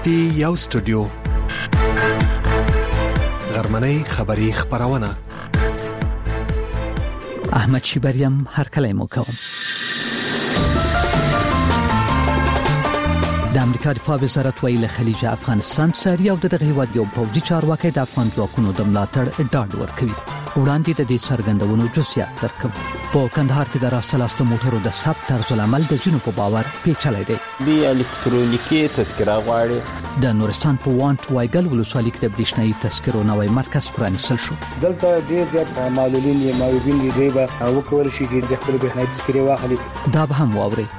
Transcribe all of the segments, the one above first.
پټي یو سټوډیو غرمنۍ خبری خبرونه احمد شیبریم هر کله مو کوم. د امریکا دفاع وزارت ویل خلیج افغانستان سریع او دغه هیواد یو پوځي چارواکي د افغان ځواکونو د ملاتړ ډاډ ورکوي. وړاندې د دې څرګندونو جزئیات درکوم. په کندهار کې د راستلاسته موټرو د ثبت طرز العمل د ځینو په باور پیچلې دی. د الکترونیکي تذکره غواړي. د نورستان په وانت وایګل ولسوالۍ کې د برېښنايي تذکرو نوې مرکز پرانیستل شو. دلته ډېر زیات معلولین یې مایوبین دی به وکول شي چې د خپل برېښنايي تذکرې واخلي. دا به هم واوري.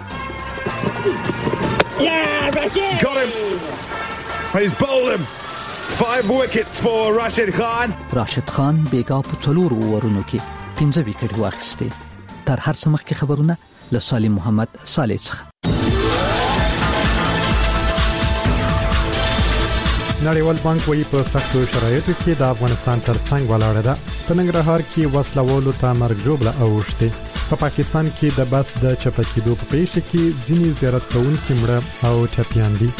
Got him. He's bowled him. 5 wickets for Rashid Khan. راشد خان بیګا په څلور اورونو کې 15 وکټ واخیسته. تر هر څه مخکې خبرونه له سالم محمد صالح څخه. نړیوال بانک وايي په سختو شرایطو کې د افغانستان ترڅنګ ولاړه ده. په ننګرهار کې وسلوالو ته مرګ جوړه اوښته. په پاکستان کې د بس د چپکیدو په پیښه کې ځینې زیارت کوونکي مړه او ټپیان دي.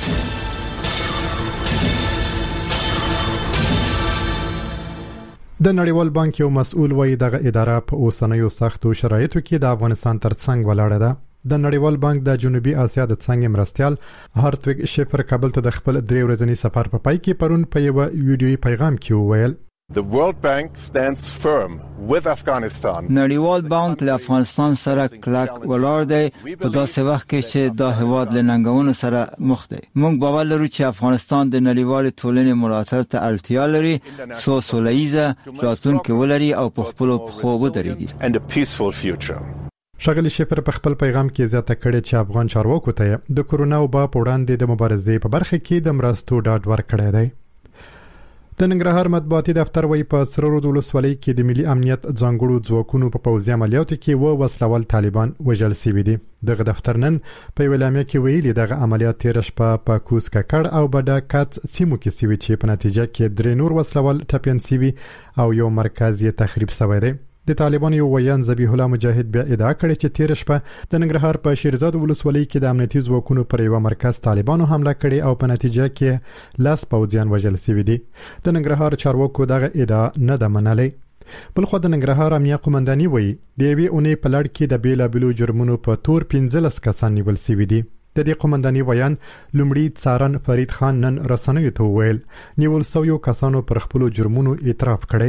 د نړیوال بانک یو مسؤل وايي دغه اداره په اوسنیو سختو شرایطو کې د افغانستان ترڅنګ ولاړه ده. د نړیوال بانک د جنوبي اسیا د څنګه مرستيال هارتویګ شفر کابل ته د خپل 3 ورځنی سفر په پای کې پرون په یو ویډیوي پیغام کې وویل The World Bank stands firm with Afghanistan. نړیوال بانک له افغانستان سره کلک ولاړ دی په داسې وخت کې چې دا هیواد له ننګونو سره مخ دی. موږ باور لرو چې افغانستان د نړیوال ټولنې ملاتړ ته اړتیا لري څو سوله‌ییزه راتلونکې ولري او په خپل خو ودرېږي. And a peaceful future. شغلی شفر په خپل پیغام کې زیاته کړې چې افغان چارواکو ته د کورونا وبا په وړاندې د مبارزې په برخه کې د مرستو ډاډ ورکړی دی. د ننګرهار مطبوعاتي دفتر وايي په سرورود ولسوالۍ کې د ملي امنیت ځانګړو ځواکونو په پوځي عملیاتو کې وسلوال طالبان وژل شوي دي. دغه دفتر نن په ویلامه کې ویلي دغه عملیات تیر شپه په کوس ککړ او بډا کات سیمو کې سوي چې په نتیجه کې 3 نور وسلوال ټپيان شوي او یو مرکز یې تخریب شوی دی. د طالبانو یو ویان ذبیح الله مجاهد بیا ادعا کړې چې تیر شپه د ننګرهار په شیرزاد ولسوالۍ کې د امنیتي ځواکونو پر یو مرکز طالبانو حمله کړې او په نتیجه کې لاس پوځیان وژل شوي دي. د ننګرهار چارواکو دغه ادعا نه ده منلې. بلخو د ننګرهار امنیه قومنداني وایي د یوې اونۍ په لړ کې د بیلابلو جرمونو په تور 15 کسان نیول شوي دي. د دې قومنداني بیان لومړی څارن فرید خان نن رسنیو ته وویل نیول شویو کسانو پر خپل جرمونو اعتراف کړی.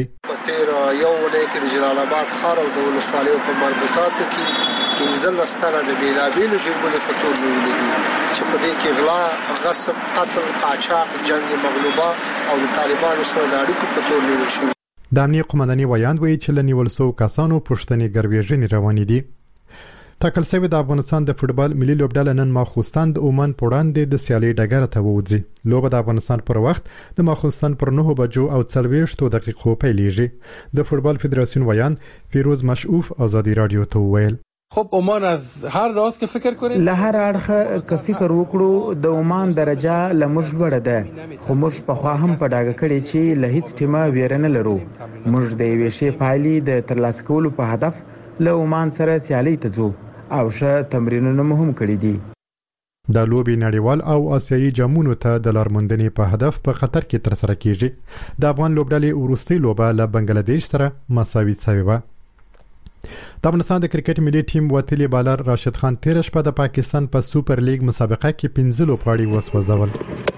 جلال آباد ښار او د ولسوالیو په مربوطاتو کې 15 ستنه د بیلابیلو جرمونو په تور نیولې دي چې په دې کې غلا، غصب، قتل، قاچاق، جنگ مغلوبه او د طالبانو سره د اړیکو په تور نیول شوي. د امنیه قومنداني ویان وایي چې لنیول شو کسانو پښتني ګرویژنې روانې دي. ټاکل شوی د افغانستان د فوتبال ملي لوبډله نن ماخوستان د عمان په وړاندې د سیالي ډګر ته ووځي. لوبه د افغانستان پر وخت د ماخوستان پر 9 بجو او 40 دقیقو پیلېږي. د فوتبال فدراسیون ویان فیروز مشعوف آزادی رادیو ته وویل خب عمان از هر راز که فکر کنید له هر اړخه که فکر وکړو د عمان درجه لمش لوړه ده خو موږ په خوا هم په ډاګه کړی چې له هیڅ ټیمه ویرنه لرو. موږ د یوې شی پایلې د ترلاسه کولو په هدف له عمان سره سیالي ته ځو او ښه تمرینونه مهم کړی دي. د لوبي نړیوال او آسیایي جامونو ته د لارموندنې په هدف په قطر کې ترسره کیږي. د افغان لوبډلې وروستۍ لوبه له بنگلاديش سره مساوي شوې و. د افغانستان د کرکټ ملي ټیم وتلی بالر راشد خان تیر شپه د پاکستان په سوپر لیګ مسابقه کې 15 لوبغاړي وسوځول.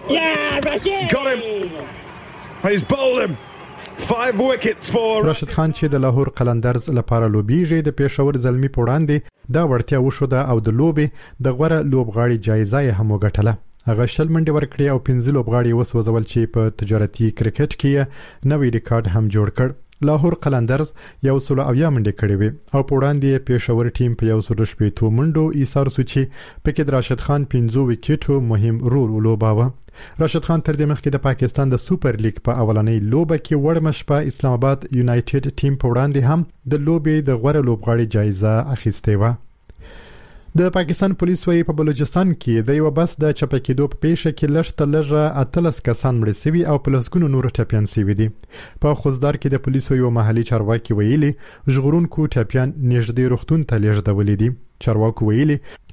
راشد خان چې د لاهور قلندرز لپاره لوبیږي د پېښور زلمی په وړاندې دا وړتیا وشوده او د لوبي د غوړه لوبغاړي جایزه یې هم وګټله. هغه شل منډي ورکړي او 15 لوبغاړي وسوځول چې په تجارتي کرکټ کې نوې ریکارډ هم جوړ کړ. لاهور قلندرز 100 منډي کړې وي او په وړاندې پېښور ټیم په 100 منډو ایثار سو چې پکې د راشد خان 15 وکټو مهم رول ولوباوه. راشد خان تر دې مخکې د پاکستان د سوپر لیګ په اولنۍ لوبه کې وړمش په اسلام آباد یونایټډ ټیم په وړاندې هم د لوبې د غوړه لوبغاړي جایزه اخیستې و. د پاکستان پولیس وايي په بلوچستان کې د یو بس د چپکیدو په پیښه کې لږه 13 کسان مړ شوي او په لسګونو نور ټپيان شوي دي. په خوزدار کې د پولیسو یو محلي چارواکي ویلي ژغورونکو ټپيان نږدې روغتون ته لیږدولې دي. چارواکو ویلي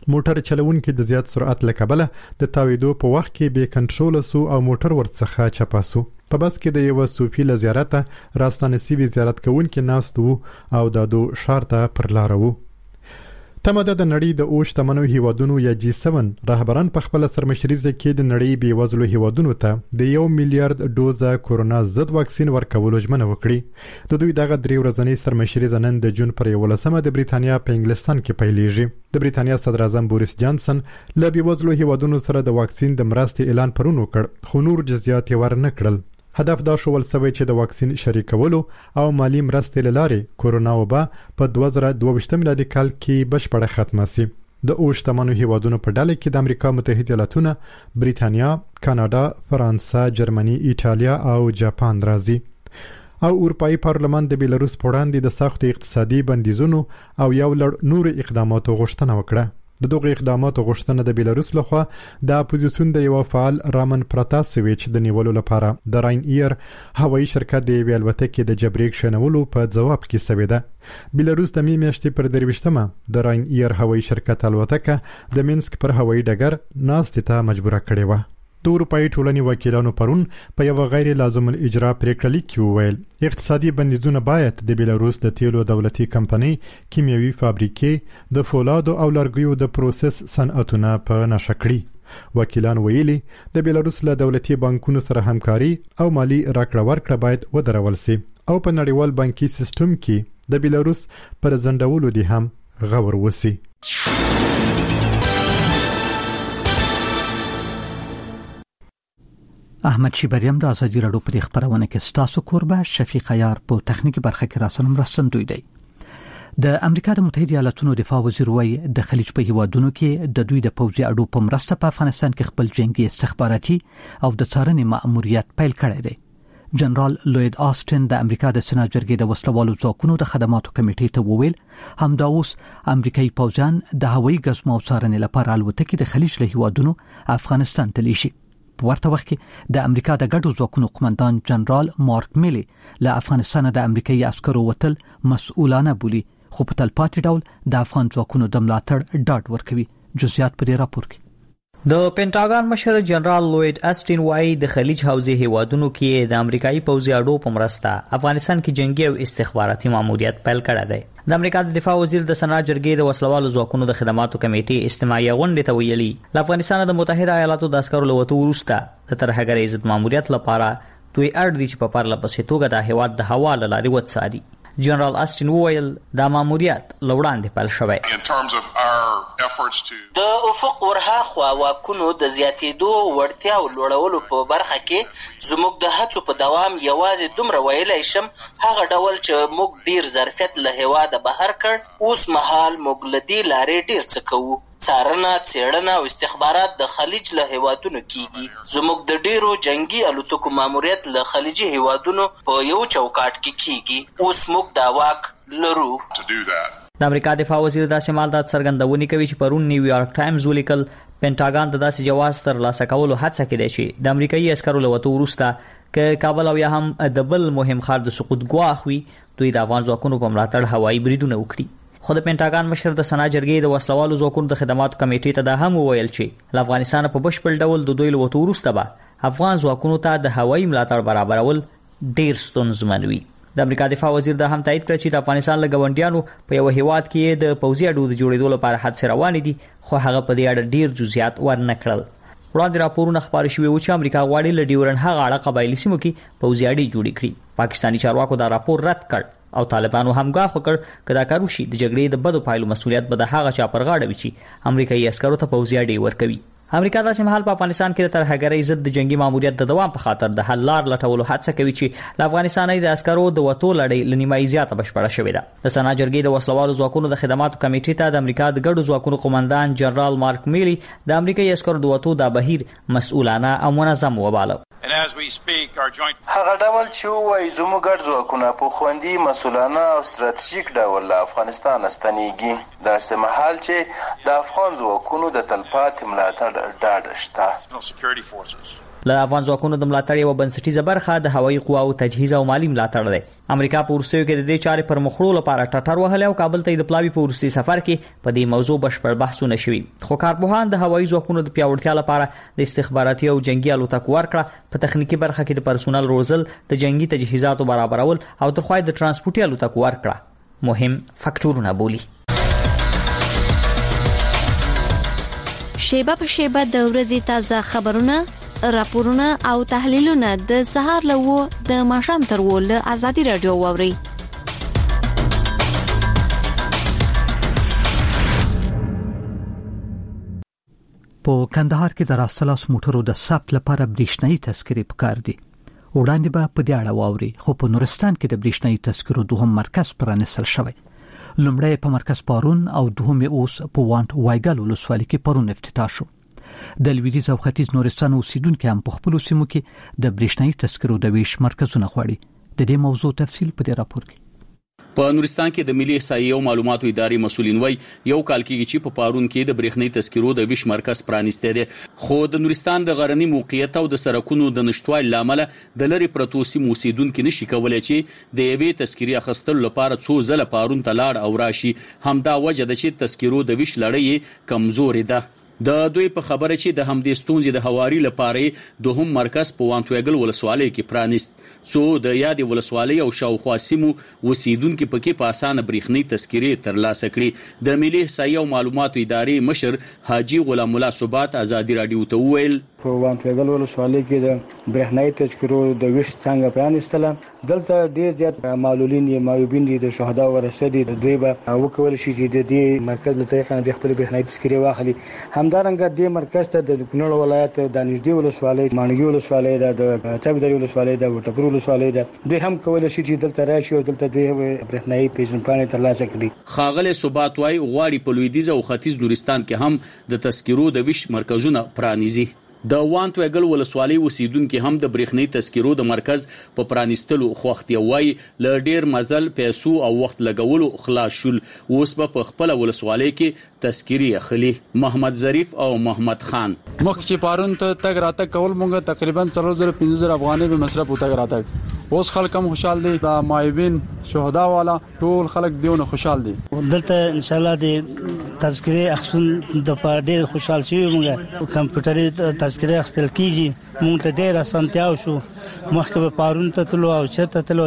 موټر چلوونکي د زیات سرعت له کبله د تاویدو په وخت کې بې کنټرول سو او موټر ورڅخه چپاسو. په بس کې د یو صوفي له زیارت راستانسیبي زیارت کوونکي ناست وو او د دو شار ته پر لار وو. تمه د نړۍ د اوش تمنو هیوادونو یا G7 رهبران په خپل سرمشريزه کې د نړۍ بې وزلو هیوادونو ته د 1 میلیارډ ډوزه کورونا ضد واکسین ورکولو ژمنه وکړي. د دوی دغه 3 ورځنی سرمشريزه نن د جون پر 11مه د بریتانیا په انګلستان کې پیلېږي. د بریتانیا صدر اعظم بوریس جانسن له بې وزلو هیوادونو سره د واکسین د مرستې اعلان پرون وکړ، خو نور جزئیات یې ورنه کړل. هدف دا شول سوي چې د واکسین شریکولو او مالی مرستې لاري کورونا وبا په 2022 میلادي کال کې بشپړه ختمه شي. د اوش تمنو هیوادونو په ډله کې د امریکا متحده ایالاتونه، بریتانیا، کاناډا، فرانسه، جرمني، ایټالیا او جاپان راځي. او اروپאי پارلمان د بیلاروس په وړاندې د سخت اقتصادي بندیزونو او یو لړ نور اقداماتو غوښتنه وکړه. د دغه اقداماتو غوښتنه د بیلاروس لخوا د اپوزیسیون د یو فعال رامن پراتاسویچ د نیولو لپاره د راین ایر هوایي شرکت د یوې الوتکې د جبري کښېنولو په ځواب کې سوې ده. بیلاروس د می میاشتې پر 23مه د راین ایر هوایي شرکت الوتکه د مینسک پر هوایي ډګر ناستې ته مجبوره کړې وه. د اروپאי ټولنې وکیلانو پرون په یو غیر لازم الاجرا پریکړه لیک کې وویل اقتصادي بندیزونه باید د بیلاروس د تیلو دولتي کمپنۍ، کیمیاوي فابریکې، د فولادو او لرګیو د پروسس صنعتونه په نښه کړي. وکیلان ویلي د بیلاروس له دولتي بانکونو سره همکاري او مالی راکړه ورکړه باید ودرول سي او په نړیوال بانکي سیستم کې د بیلاروس پر ځنډولو دي هم غور وسی. احمد شیبریم د ازادي راډیو په خبرونه کې ستاسو کوربه شفیق عیار په تخنیکی برخه کې راسره مرستندوی دی. د امریکا د متحده ایالاتونو دفاع وزیر وایي د خلیج په هیوادونو کې د دوی د پوځي اډو په مرسته په افغانستان کې خپل جنگي استخباراتي او د څارنې مأموریت پیل کړی دی. جنرال لوید آستن د امریکا د سنا جرګې د وسلوالو ځواکونو د خدماتو کمیټې ته وویل همدا اوس امریکایي پوځیان د هوایي ګزمو څارنې لپاره الوتکې د خلیج له هیوادونو افغانستان ته لیږي. په ورته وخت کې د امریکا د ګډو ځواکونو قومندان جنرال مارک میلی له افغانستان د امریکایي عسکرو وتل مسؤلانه بولی، خو په تلپاتې ډول د افغان ځواکونو د ملاتړ ډاډ ورکوي. جزئیات په دې راپور کې د پینټاګان مشر جنرال لوید آستن وايي د خلیج حوزې هیوادونو کې د امریکایي پوځي اډو په مرسته افغانستان کې جنگي او استخباراتي ماموریت پیل کړی دی. د امریکا د دفاع وزیر د سنا جرګې د وسلوالو ځواکونو د خدماتو کمیټې استماعي غونډې ته ویلي له افغانستان د متحده ایالاتو د عسکرو لوتو وروسته د ترهګرۍ ضد ماموریت لپاره دوی اړ دي چې په پرله پسې توګه د هیواد د هوا له لارې وڅاري. جنرال آستن وویل دا ماموریت لوړاندې پیل شوی. د افق ورهاخوا واکونو د زیاتېدو وړتیا او لوړولو په برخه کې زموږ د هڅو په دوام یوازې دومره ویلای شم هغه ډول چې موږ ډیر ظرفیت له هیواده بهر کړ. اوس مهال موږ له دې لارې ډیر څه کوو. څارنه، څېړنه او استخبارات د خلیج له هیوادونو کیږي. زموږ د ډیرو جنگي الوتکو ماموریت له خلیجي هیوادونو په یو چوکاټ کې کیږي. اوس موږ دا واک لرو. د امریکا دفاع وزیر د سیمال د څرګندونې کوي چې پرون نیویارک ټایمز ولیکل پینټاګان د داسې جواز ترلاسه کولو هڅه کوي چې د امریکایي عسکرو له وتو وروسته ک کابل او یا هم د بل مهم ښار د سقوط ګواښ وي دوی د افغان ځواکونو په ملاتړ هوایي بریدونه وکړي. خو د پینټاګان مشر د سنا جرګې د وسلوالو ځواکونو د خدماتو کمیټې ته دا هم وویل چې له افغانستان په بشپړ ډول د دوی له وتو وروسته به افغان ځواکونو ته د هوایي ملاتړ برابرول ډیر ستونزمن وي. د امریکا دفاع وزیر دا هم تایید کړ چې د افغانستان له ګاونډیانو په یو هیواد کې د پوځي اډو د جوړېدو لپاره هڅې روانې دي، خو هغه په دې اړه ډیر جزئیات ورنه کړل. وړاندې راپورونه خبرې شوې و چې امریکا غواړي له ډیورن هغه اړه قبایلي سیمو کې پوځي اډې جوړې کړي. پاکستاني چارواکو دا راپور رد کړ او طالبانو هم ګواښ وکړ چې دا کار وشي د جګړې د بدو پایلو مسؤلیت به د هغه چا پر غاړه وي چې امریکایي عسکرو ته پوځي اډې ورکوي. امریکا د سیمه حال په افغانستان کې د ترهګرۍ ضد د جنگي ماموریت د دوام په خاطر د حل لار لټولو هڅه کوي چې له افغانستان د عسکرو د وټو لړۍ لنیمای زیاته بشپړه شوې ده. د سنا جرګې د وسلوالو ځواکونو د خدماتو کمیټې ته د امریکا د ګډو ځواکونو قومندان جنرال مارک میلی د امریکایي عسکرو د وټو د بهیر مسؤلانه او منظم وباله. هغه ډول چې وایي زموږ ګډ ځواکونه په خوندي مسؤلانه او ستراتیژیک ډول له افغانستان ستنېږي. داسې مهال چې د افغان ځواکونو د تلپاتې ملاتړ ډاډ شته. له افغان ځواکونو د ملاتړ یو بنسټیزه برخه د هوایي قواو تجهیز او مالی ملاتړ دی. امریکا په وروستیو کې د دې چارې پر مخړو لپاره ټټر وهلی او کابل ته د پلاوي په وروستي سفر کې په دې موضوع بشپړ بحثونه شوي. خو کارپوهان د هوایي ځواکونو د پیاوړتیا لپاره د استخباراتي او جنگي الوتکو ورکړه په تخنیکی برخه کې د پرسونل روزل، د جنگي تجهیزاتو برابرول او ترخوای د ترانسپورتي الوتکو ورکړه مهم فاکټورونه بولي. شیبه په شیبه د ورځې تازه خبرونه، راپورونه او تحلیلونه د سهار له 9 د ماښام تر 10 له ازادي رادیو واوري. په کندهار کې د راستلاس موټرو د ثبت لپاره برېښنايي تذکرې پکار دي. وړاندې به په دې اړه واوري، خو په نورستان کې د برېښنايي تذکرو دوهم مرکز پرانیستل شوی. لومړی په مرکز پارون او دوهم اوس په وانت وایګل ولسوالۍ کې پرون افتتاح شو. د لویدیځ او ختیځ نورستان اوسیدونکو هم په خپل سیمو کې د برېښنايي تذکرو د ویش مرکزونه غواړي. د دې موضوع تفصیل په دې راپور کې. په نورستان کې د ملي احصایې او معلوماتو ادارې مسولین وایي یو کال کېږي چې په پارون کې د برېښنايي تذکرو د ویش مرکز پرانیستی دی، خو د نورستان د غرني موقعیت او د سړکونو د نشټوالي له امله د لرې پرتو سیمو اوسیدونکي نشي کولی چې د یوې تذکرې اخیستلو لپاره څو ځله پارون ته لاړ او راشي. همدا وجه ده چې تذکرو د ویش لړۍ کمزورې ده. د دوی په خبره چې د همدې ستونزې د هواري لپاره دوهم مرکز په وانتویګل ولسوالۍ کې پرانیست، څو د یادې ولسوالۍ او شاوخوا سیمو اوسیدونکو پکې په اسانه برېښنايي تذکرې ترلاسه کړي. د ملي احصایې او معلوماتو ادارې مشر حاجی غلام الله ثبات ازادي رادیو ته وویل په وانتویګل ولسوالۍ کې د برېښنايي تذکرو د ویش څنګه پرانیستله. دلته ډېر زیات معلولین یا معیوبین دي، د شهدا ورثه دي، دوی به وکول شي چې د دې مرکز له طریقه د خپل برېښنايي تذکرې واخلي. همدارنګه د مرکز ته د کونړ ولایت د نږدې ولسوالۍ مانګي ولسوالۍ د چابداري ولسوالۍ د وټپور ولسوالۍ دوی هم کول شي چې دلته راشي او دلته دوی برېښنايي پیژندپاڼې ترلاسه کړي. ښاغلی ثبات وايي غواړي په لویدیځ او ختیځ نورستان کې هم د تذکرو د ویش مرکزونه پرانیزي. د وانتویګل ولسوالۍ اوسیدونکو هم د برېښنايي تذکرو د مرکز په پرانیستلو خوښ دي. وایي له ډېر مزل، پیسو او وخت لګولو خلاص شول. اوس به په خپل ولسوالۍ کې تذکرې اخلي. محمد ظریف او محمد خان مخکې چې پارون ته تګ راتګ کول مونږ تقریبا 4000-5000 افغانۍ به مصرف وتګ راتګ. اوس خلک هم خوشحال دي، د معیوبین شهدا والا ټول خلک دیونه خوشحال دي. دلته ان شاء الله د تذکرې اخصل د ډېر خوشحال شي. مونږ کمپیوټري تذکرې اخستل کیږي، مونږ ته ډېر اسانتیا وشو. مخکې به پارون ته تلو او چرته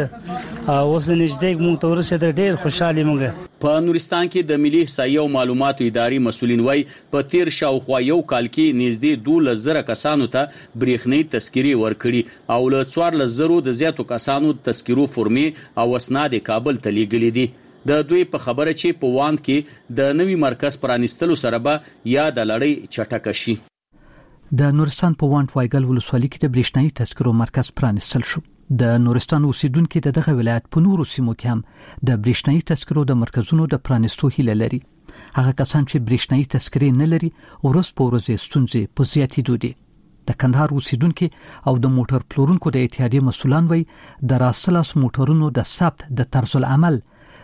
اوس نږدې مونږ ته ورسېد، ډېر خوشحالي مونږ. په نورستان کې د ملي احصایې او معلوماتو ادارې مسولین وایي په تیر شاوخوا یو کال کې نږدې 12,000 کسانو ته برېښنايي تذکرې ورکړي او له 14,000 د زیاتو کسانو تذکرو فورمې او اسناد کابل ته لیږلي دي. د دوی په خبره چې په واند کې د نوي مرکز پرانیستلو سره به یا د لړۍ چټکه شي. د نورستان په وانت وایګل ولسوالۍ کې د برېښنايي تذکرو مرکز پرانیستل شو. د نورستان اوسیدونکو د دغه ولایت په نورو سیمو کې هم د برېښنايي تذکرو د مرکزونو د پرانیستو هیله لري. هغه کسان چې برېښنايي تذکرې نه لري ورځ په ورځ ستونزې په زیاتېدو دي. د کندهار اوسیدونکو او د موټر پلورونکو د اتحادیې مسولان وایي د راستلاس موټرونو د ثبت د طرز العمل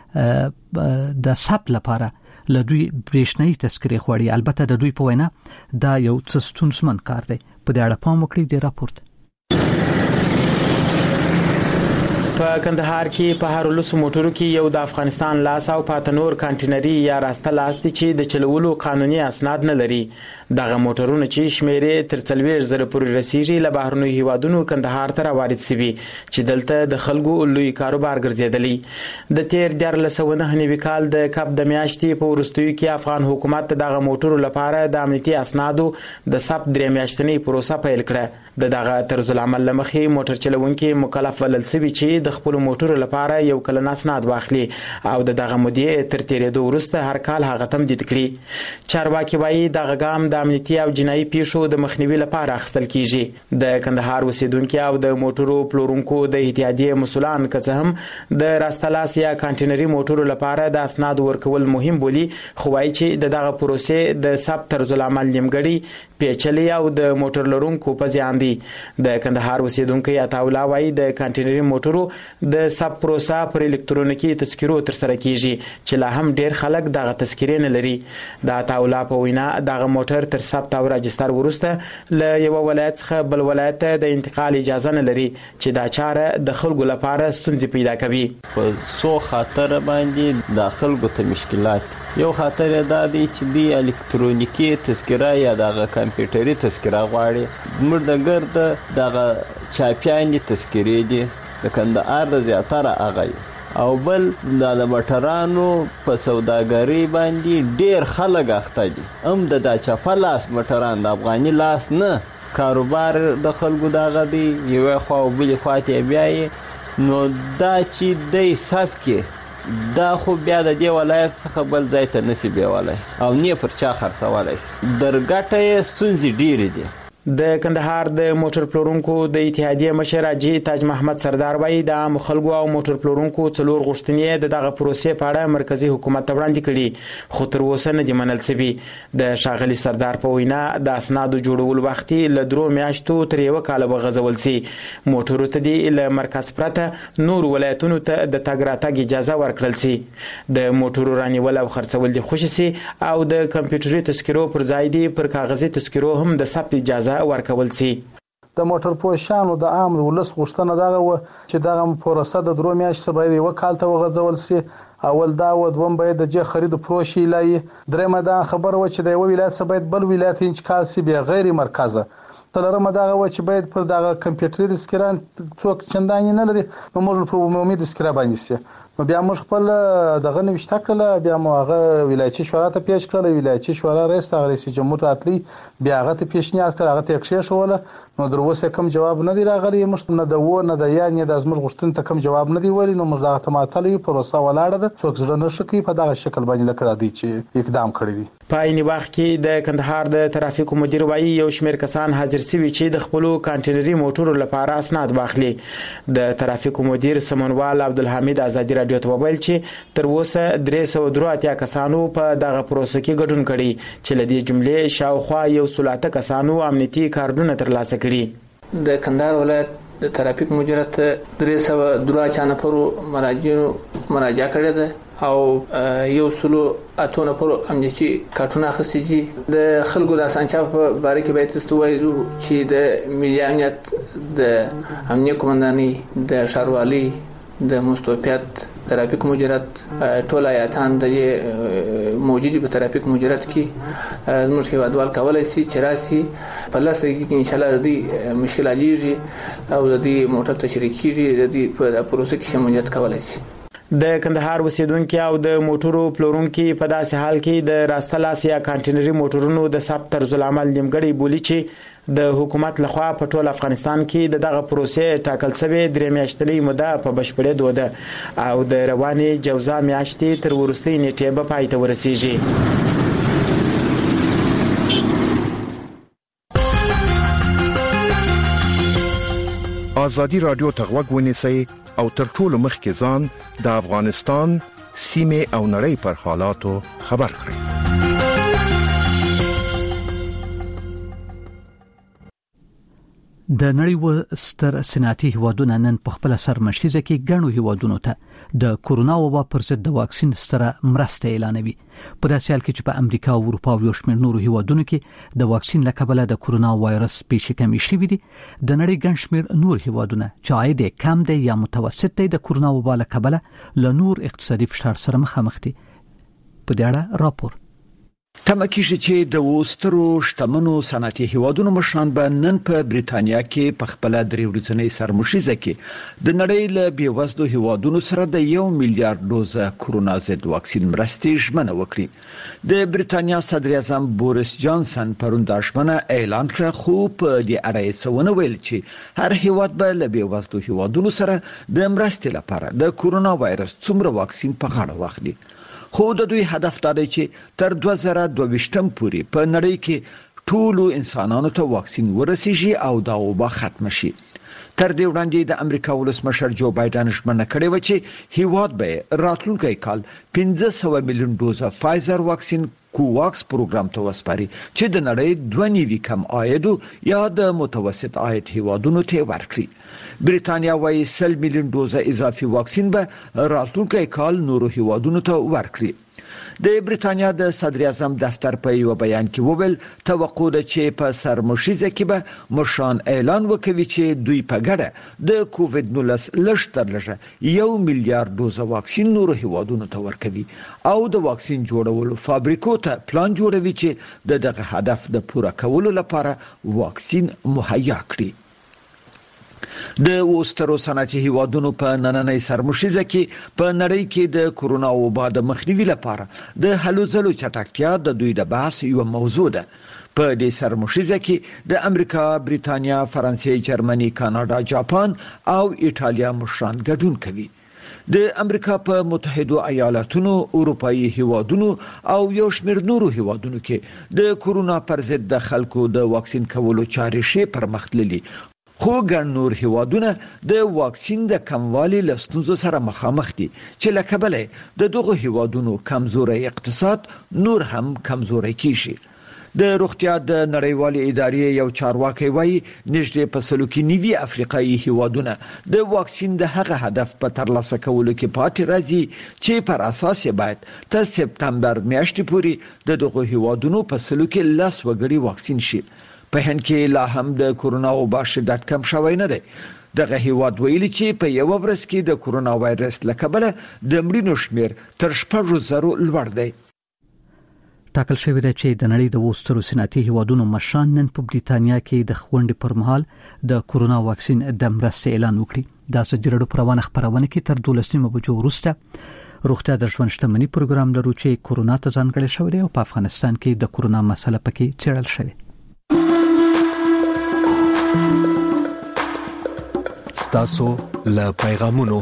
د ثبت لپاره له دوی برېښنايي تذکرې غواړي. البته د دوی په وینا دا یو څه ستونزمن کار دی. په دې اړه پام وکړئ د راپورټ. په کندهار کې په هر لوس موټرو کې یو د افغانستان لاس او پاتنور کانټینري یا راسته لاس دي چې د چلولو قانوني اسناد نه لري. دغه موټرونه چې شمیرې تر 40,000 پورې رسیږي له بهرنیو هیوادونو کندهار ته راوارد شوي چې دلته د خلکو لوی کاروبار ګرځېدلی. د تیر 1409 کال د کب د میاشتې په وروستیو کې افغان حکومت دغه موټرو لپاره د امنیتي اسنادو د ثبت 3 میاشتنۍ پروسه پیل کړه. دغه طرز العمل لمخې موټر چلونکي مکلف ولل شوي چې د خپل موټر لپاره یو کلن اسناد واخلي او دغه مودې تر تیرېدو وروسته هر کال هغه تمدید کړي. چارواکي وایي دغه ګام د امنیتي او جنایي پیښو د مخنیوي لپاره اخیستل کیږي. د کندهار اوسیدونکو او د موټرو پلورونکو د اتحادیې مسولان که هم د راستلاس یا کانټینري موټرو لپاره د اسناد ورکول مهم بولي، خو وایي چې دغه پروسې د ثبت طرز العمل نیمګړی پیچلي او د موټر لرونکو په زیان دي. د کندهار اوسیدونکو عطاولا وایي د کانټینري موټرو د سب پروسه پر الکترونیکي تذکرو تر سره کیږي چې لا هم ډیر خلک دغه تذکرې نه لري. د عطاولا په وینا دغه موټر تر ثبت او راجستر وروسته له یو ولایت څخه بل ولایت ته د انتقال اجازه نه لري چې دا چاره د خلکو لپاره ستونزې پیدا کوي. په سو خاطر باندې د خلکو ته مشکلات یو خاطر دا دی چې دی الکترونیکي تذکره یا دغه کمپیوټري تذکره غواړي. موږ د ګرد دغه چاپیاني تذکرې دي د کندهار د زیاتره هغه او بل د موټرانو په سوداګري باندې ډیر خلک اخته دي. د چاپه لاس موټران د افغاني لاس نه کاروبار د خلکو دغه دی یو خو بل خواته بیاي نو دا چې د صف کې دا خو بیا د دی ولایت څخه بل ځای ته نسی بیولای او نه پر چا خرڅولای درګټه ستونزې ډیره دي. د کندهار د موټر پلورونکو د اتحادیه مشر حاجی تاج محمد سردار وایي د عام خلکو او موټر پلورونکو څلور غوښتنې د دغه پروسې په اړه مرکزی حکومت ته وړاندې کړي خو تر اوسه نه دي منل شوي. د شاغلي سردار په وینا د اسنادو جوړول وخت له 3 میاشتو تر 1 کال بغځول سي. موټرو ته دی له مرکز پرته نور ولایتونو ته د تګ راتګ اجازه ورکړل سي. د موټرو رانیول او خرڅول دي خوشي سي او د کمپیوټري تذکرو پر ځای دي پر کاغذي تذکرو هم د ثبت اجازه ورکول سي. د موټر پوښانو د عام ولس غوښتنه دغه و چې دغه پروسه د 3 میاشتې باید 1 کال ته وغځول سي. اول دا و دوم باید د جې خرید پروشي لای درېمه دا خبره و چې د یو ولایت څخه باید بل ولایت انتقال سي بیا غیر مرکزه. تلرمه دا و چې باید پر دغه کمپیوټري تذکران څوک چندانې نه لري نو موږ په عمومي تذکره باندې سي. نو بیا موږ خپل دغه نوښت کړل بیا مو هغه ولایتي شورا ته پیش کړل. ولایتي شورا رئیس رئیس جمهور ته اتلی بیا هغه ته پیشنهاد کړ هغه ته ښه شول. نو دروسه کوم جواب نه دی راغلی. موږ نه د و نه د یا نه د زموږ غوښتنې ته کوم جواب نه دی ویلي. نو موږ هغه ته ماتلې پروسه ولاړه ده څوک زړه نه شکی په دغه شکل باندې لکه دی چې اقدام کړی دی. په عین وخت کې د کندهار د ترافیکو مدیر وایي یو شمېر کسان حاضر شوي چې د خپل کانټینري موټرو لپاره اسناد واخلي. د ترافیکو مدیر سمنوال عبدالحمید ازادي رادیو ته وویل چې تر اوسه 383 کسانو په دغه پروسه کې ګډون کړي چې لدې جملې شاوخوا 130 کسانو امنیتي کارډونه ترلاسه کړي. د کندهار ولایت د ترافیک مدیریت 383 نفرو مراجعه کړې ده او 108 نفرو امنیتي کارټونه اخیستي دي. د خلکو د اسانتیا په باره کې باید تاسو وایو چې د ملي امنیت د امنیت قومنداني د ښاروالۍ د مستوفیت ترافیک مدیریت ټول آیاتان د موجودي په ترافیک مدیریت کې زموږ هیوادوال کولای شي چې راسي په لاسه کې ان شاء الله د دې مشکل حلیږي او د دې موټر تشریح کیږي د دې په پروسه کې شمولیت کولای شي. د کندهار اوسیدونکو او د موټرو پلورونکو په داسې حال کې د راستلاس یا کانټینري موټرونو د ثبت طرز العمل نیمګړی بولی چې د حکومت لخوا په ټول افغانستان کې دغه پروسې ټاکل شوی 3 میاشتې موده په بشپړېدو ده او د رواني جوزا میاشتې تر ورستۍ نیټې به پای ته ورسیږي. ازادي رادیو ته غوږ ونیسئ او تر ټولو مخکې ځان د افغانستان سیمه او نړۍ پر حالاتو خبر کړئ. د نړۍ ستر صنعتي هیوادونه نن په خپل سرمشتیزه کې ګڼو هیوادونو ته د کورونا وبا پر ضد د واکسین ستره مرسته اعلانوي. په داسې حال کې چې په امریکا او اروپا او شمېر نورو هیوادونو کې د واکسین لکبله د کورونا وایرس پیښې کمې شوې دي، د نړۍ ګڼ شمېر نور هیوادونه چې عاید کم دی یا متوسط دی د کورونا وبا لکبله له نور اقتصادي فشار سره مخامخ دي. په دې اړه راپور تمه کیږي چې د وسترو شتمنو صنعتي هیوادونو مشران به نن په بریتانیا کې په خپل درې ورځنۍ سرمشيزه کې د نړۍ له بیوزلو هیوادونو سره د 1 میلیارډ دوزه کورونا ضد واکسین مرستې ژمنه وکړي. د بریتانیا صدر اعظم بوریس جانسن پرون دا ژمنه اعلان کړه، خو په دې اړه یې څه ویل چې هر هیواد به له بیوزلو هیوادونو سره د مرستې لپاره د کورونا وایرس څومره واکسین په غاړه واخلي. خو د دوی هدف دا دی چې تر 2022 پورې په نړۍ کې ټولو انسانانو ته واکسین ورسیږي او دا وبا ختم شي. تر دې وړاندې د امریکا ولسمشر جو بایدن ژمنه کړې و چې هیواد به راتلونکي کال 500 میلیون دوزه فایزر واکسین کوواکس پروګرام ته وسپاري چې د نړۍ 2.9 کم عاید یا د متوسط عاید هیوادونو ته ورکړي. بریتانیا وايي 100 میلیون ډوزه اضافي واکسین به راتلونکي کال نورو هیوادونو ته ورکړي. د بریتانیا د صدر اعظم دفتر په یو بیان کې وویل توقع ده چې په سرمشيزه کې به مشان اعلان وکوي چې دوی په ګډه د کووډ 19 لشتر لږه 1 میلیارډ ډوزه واکسین نورو هیوادونو ته ورکوي او د واکسین جوړولو فابریکو ته پلان جوړوي چې دغه هدف د پوره کولو لپاره واکسین مهیا کړي. د اوسترو صنعتي هیوادونو په نننۍ سرمشيزه کې په نړۍ کې د کورونا وبا د مخنیوي لپاره د هلو ځلو چټکتیا د دوی د بحث یو موضوع ده. په دې سرمشيزه کې د امریکا، بریتانیا، فرانسې، جرمني، کاناډا، جاپان او ایټالیا مشران ګډون کوي. د امریکا په متحده ایالاتونو، اروپאי هیوادونو او یو شمېر نورو هیوادونو کې د کورونا پر ضد د خلکو د واکسین کولو چارې شي پرمختللي، خو ګڼ نور هیوادونه د واکسین د کموالي له ستونزو سره مخامخ دي چې له کبله د دغه هیوادونو کمزوري اقتصاد نور هم کمزوري کیږي. د روغتیا د نړیوالې ادارې یو چارواکي وایي نږدې په سلو کې نیوي افریقایي هیوادونه د واکسین د هغه هدف په ترلاسه کولو کې پاتې راځي چې پر اساس یې باید تر سپتمبر میاشتې پورې د دغه هیوادونو په سلو کې 10 وګړي واکسین شي. په هند کې لا هم د کورونا وبا شدت کم شوی نه دی. دغه هیواد ویلي چې په یو ورځ کې د کورونا وایرس له کبله د مړینو شمیر تر 6,000 لوړ دی. ټاکل شوی دی چې د نړۍ د اوسترو صنعتي هیوادونو مشران نن په بریتانیا کې د خوندې پر مهال د کورونا واکسین د مرستې اعلان وکړي. د سجرړو پروانه خبرونه کې تر 12 بجو وروسته روغتیا د ژوند شتمنۍ پروګرام لرو چې کورونا ته ځانګړی شوی دی او په افغانستان کې د کورونا مسله پکې څېړل شوی. ستاسو له پیغامونو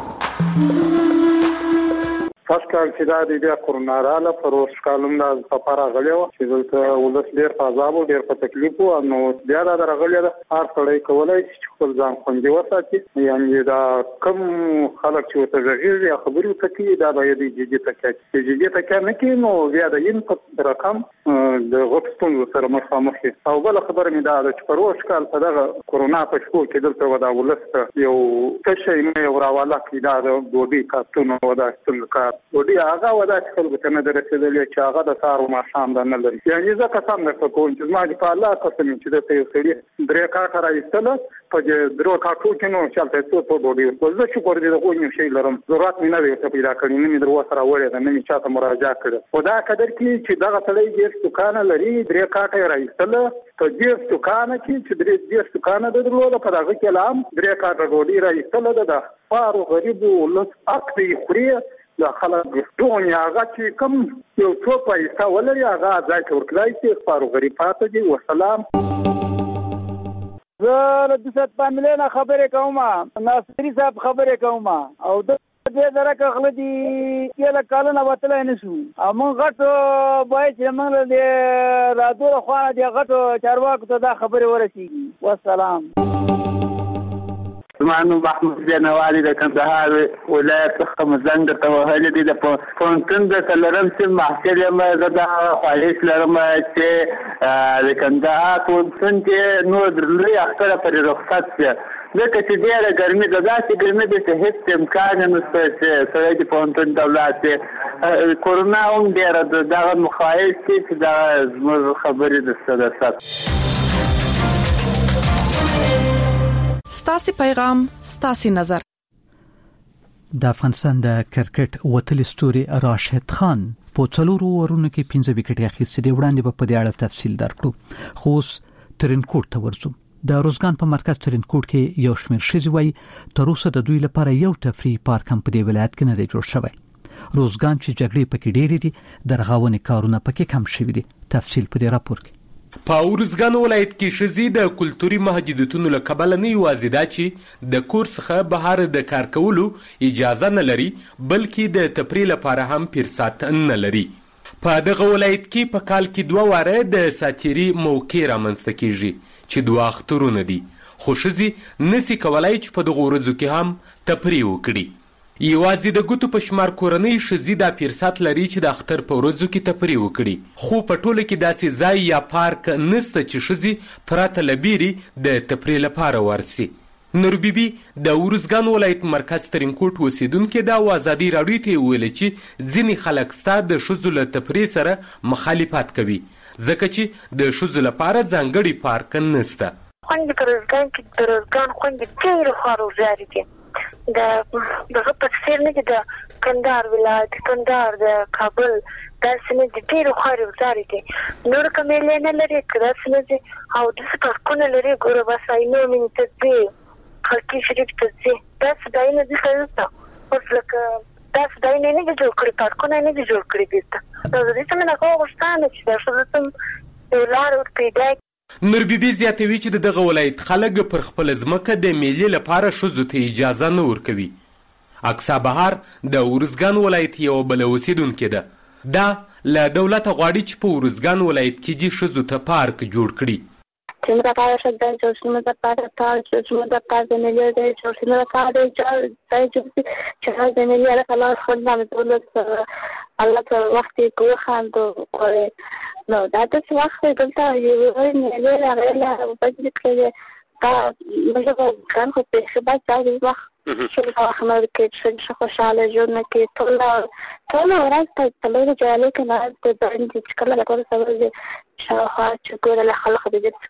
تاسو کال چې دا د کورونا رااله پروس کالم د سفر غلیو چې دلته ولس ډیر عذاب او ډیر په تکلیف او نو بیا دا راغلی دا هر څړی کولای چې خپل ځان خوندي وساتي. یعنی دا کم خلک چې ته غږیږي خبرو ته کې دا باید جدي تکه نه کې نو بیا د ین په رقم د غوښتون سره مخامخ او بل خبر می دا چې پروس کال په دغه کورونا په شپو کې دلته ودا ولس یو څه نه یو راواله کې دا د دوبي کارتونو ودا څنګه ودی هغه ودا چې خلک ته نه درسېدل چې هغه د سارو ما شام د نه لري. یعنی ځکه سم نه کوم چې ما په الله قسم چې د ته سړي درې کاټه راځتل په دې درو کاټو کې نو چلته څه په بودی ولزه چې کور دې کوم شي لرم ضرورت مې نه وي ته پیدا کړی نه مې درو سره وړه نه مې چاته مراجعه کړه خدا قدر کې چې دغه تلې دې دکان لري درې کاټه راځتل په دې دکان کې چې درې دکان د درلود په دغه کې لام درې کاټه ډوډۍ راځتل د فارو غریب ولس اکثر خوري د خلک دنیا هغه چې کوم یو څو پیسې ولري هغه ځای ته ورکړای شي فارو غریب پاتې دي. والسلام. زه د ست پاملینه خبرې کوم ناصری صاحب خبرې کوم او د دې درکه خلدي کله کالونه وتلای نشو امون غټ وای چې موږ د رادو خوانه دی غټ چارواکو ته دا خبرې ورسیږي. والسلام. زمانو محمود جنوالی د کندهار ولایت څخه مزنګ ته وهل دي د پونتن د تلرم چې محصل یم د خواهش لرم چې د کندهار پونتن کې نو درلوی اختر پر رخصت شي ځکه چې ډېره ګرمي ده داسې ګرمي ده چې هېڅ امکان نشته چې سړی د پوهنتون ته ولاړ شي. کورونا هم ډېره ده دغه مخواهش دی چې دا زموږ خبرې د صداقت. ستاسو پیغام ستاسو نظر. د افغانستان د کرکټ وتلی ستوري راشد خان په څلورو ورونو کې 15 وکټ اخیستي وړاندې په دې اړه تفصیل درکړو. خو ترنکوټ ته ورځو. د روزګان په مرکز ترنکوټ کې یو شمېر شذ وای تر اوسه د دوی لپاره یو تفریحي پارک هم په دې ولایت کې نه دی جوړ شوی. روزګان چې جګړې پکې ډېرې دي درغاونې کارونه پکې کم شوي دي. تفصیل په دې راپور کې. په ارزګان ولایت کې شذې د کلتوري محدودیتونو له کبله نه یوازې دا چې د کور څخه بهر د کار کولو اجازه نه لري بلکې د تفریح لپاره هم فرصت نه لري. په دغه ولایت کې په کال کې 2 واره د ساتیري موقع رامنځته کیږي چې 2 اخترونه دي خو شذې نسی کولای چې په دغه ورځو کې هم تفریح وکړي. یوازې د ګوتو په شمار کورنۍ ښځې دا فرصت لري چې د اختر په ورځو کې تفریح وکړي، خو په ټوله کې داسې ځای یا پارک نسته چې ښځې پرته له بیرې د تفریح لپاره ورسي. نور بیبي د ارزګان ولایت مرکز ترینکوټ اوسیدونکې ده او ازادي راډیو ته ویل چې ځینې خلک ستا د ښځو له تفریح سره مخالفت کوي ځکه چې د ښځو لپاره ځانګړي پارک نسته. خوندې په ارزګان کې د ارزګان خوندې ډېرې خوارو زیارې دي. دغه په څېر نه دي د کندهار ولایت، کندهار، د کابل داسې نه دي، ډېرې خوارې زیارې دي. نور که میلې نه لري که داسې نه دي او داسې پارکونه لري ګوره بس عینو مینې ته ځې، خلقي شریف ته ځې، داسې ځایونه دلته نشته. اوس لکه داسې ځایونه یې نه دي جوړ کړي، پارکونه یې نه دي جوړ کړي دلته. نو د دې څه مې نه کوه غوښتنه چې دا ښځو ته یو لاره ور پیدا کړي. نور بیبي زیاتوي چې دغه ولایت خلک پر خپل ځمکه د میلې لپاره ښځو ته اجازه نه ورکوي. اقصی بهار د ارزګان ولایت یوه بله اوسیدونکې ده. دا له دولته غواړي چې په ارزګان ولایت کې دې ښځو ته پارک جوړ کړي. Siamo da parte del giorno, siamo da parte del giorno, da parte delle idee, siamo da parte del giorno, c'è da nelle idee alla forma دولت الله ته وخت کو خاندو کوي. نو دا څه وخت دلته یو نه لري په دې کې دا موږ کار خو په شبا ځای وخت چې خبر کې چې خوشاله ژوند کې ټول ورځ ته له جاله کې نه ته ځان چې کله لا کول سره شاوخوا چې ګوره له خلکو د دې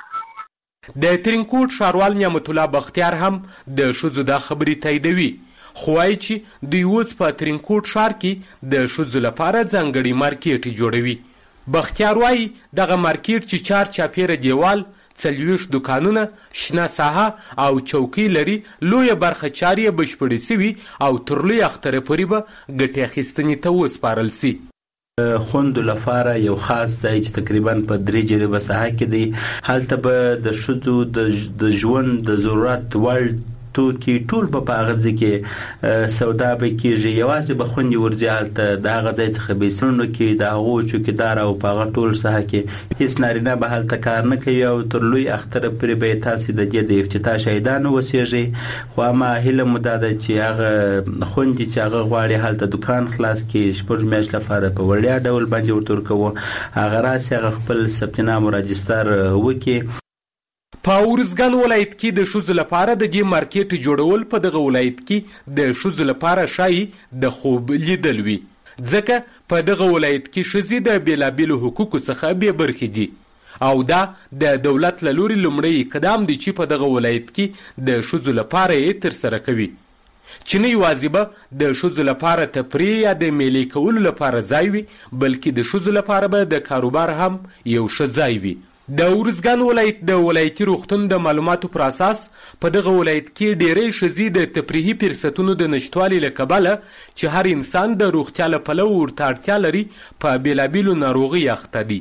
څخه. د ترینکوټ ښاروال نعمت الله بختیار هم د ښځو دا خبرې تاییدوي، خو وایي چې دوی اوس په ترینکوټ ښار کې د ښځو لپاره ځانګړي مارکیټ جوړوي. بختیار وایي دغه مارکیټ چې چار چاپیره دیوال، 40 دوکانونه، شنه ساحه او چوکۍ لري، لویه برخه چارې یې بشپړې سوي او تر لوی اختره پورې به ګټې اخیستنې ته وسپارل سي. خوندو لپاره یو خاص ځای چې تقریبا په 3 جریبه ساحه کې دی، هلته به د ښځو د ژوند د ضرورت وړ توکي ټول په هغه ځای کې سودا به کېږي. یوازې به خوندې ورځي هلته د هغه ځای څخه بیسونو کې د هغو چوکیدار او په هغه ټول ساحه کې هیڅ نارینه به هلته کار نه کوي او تر لوی اختره پورې به یې تاسې د دې د افتتاح شاهدان اوسېږئ. خو اما هیله مو دا ده چې هغه خوندې چې هغه غواړي هلته دکان خلاص کړي 6 میاشتې لپاره په وړیا ډول باندې ورته ورکوو، هغه راسي هغه خپل ثبت نام او راجستر وکړي. په ارزګان ولایت کې د ښځو لپاره د دې مارکیټ جوړول په دغه ولایت کې د ښځو لپاره شایي د خوب لیدل وي، ځکه په دغه ولایت کې ښځې د بېلابېلو حقوقو څخه بې برخې دي او دا د دولت له لوري لومړی اقدام دی چې په دغه ولایت کې د ښځو لپاره یې ترسره کوي، چې نه یوازې به د ښځو لپاره تفریح یا د میلې کولو لپاره ځای وي بلکې د ښځو لپاره به د کاروبار هم یو ښه ځای وي. د ارزګان ولایت د ولایتي روغتون د معلوماتو پر اساس په دغه ولایت کې ډېری ښځې د تفریحي فرصتونو د نشتوالي له کبله چې هر انسان د روغتیا له پلوه ورته اړتیا لري په بېلابېلو ناروغۍ اخته دي.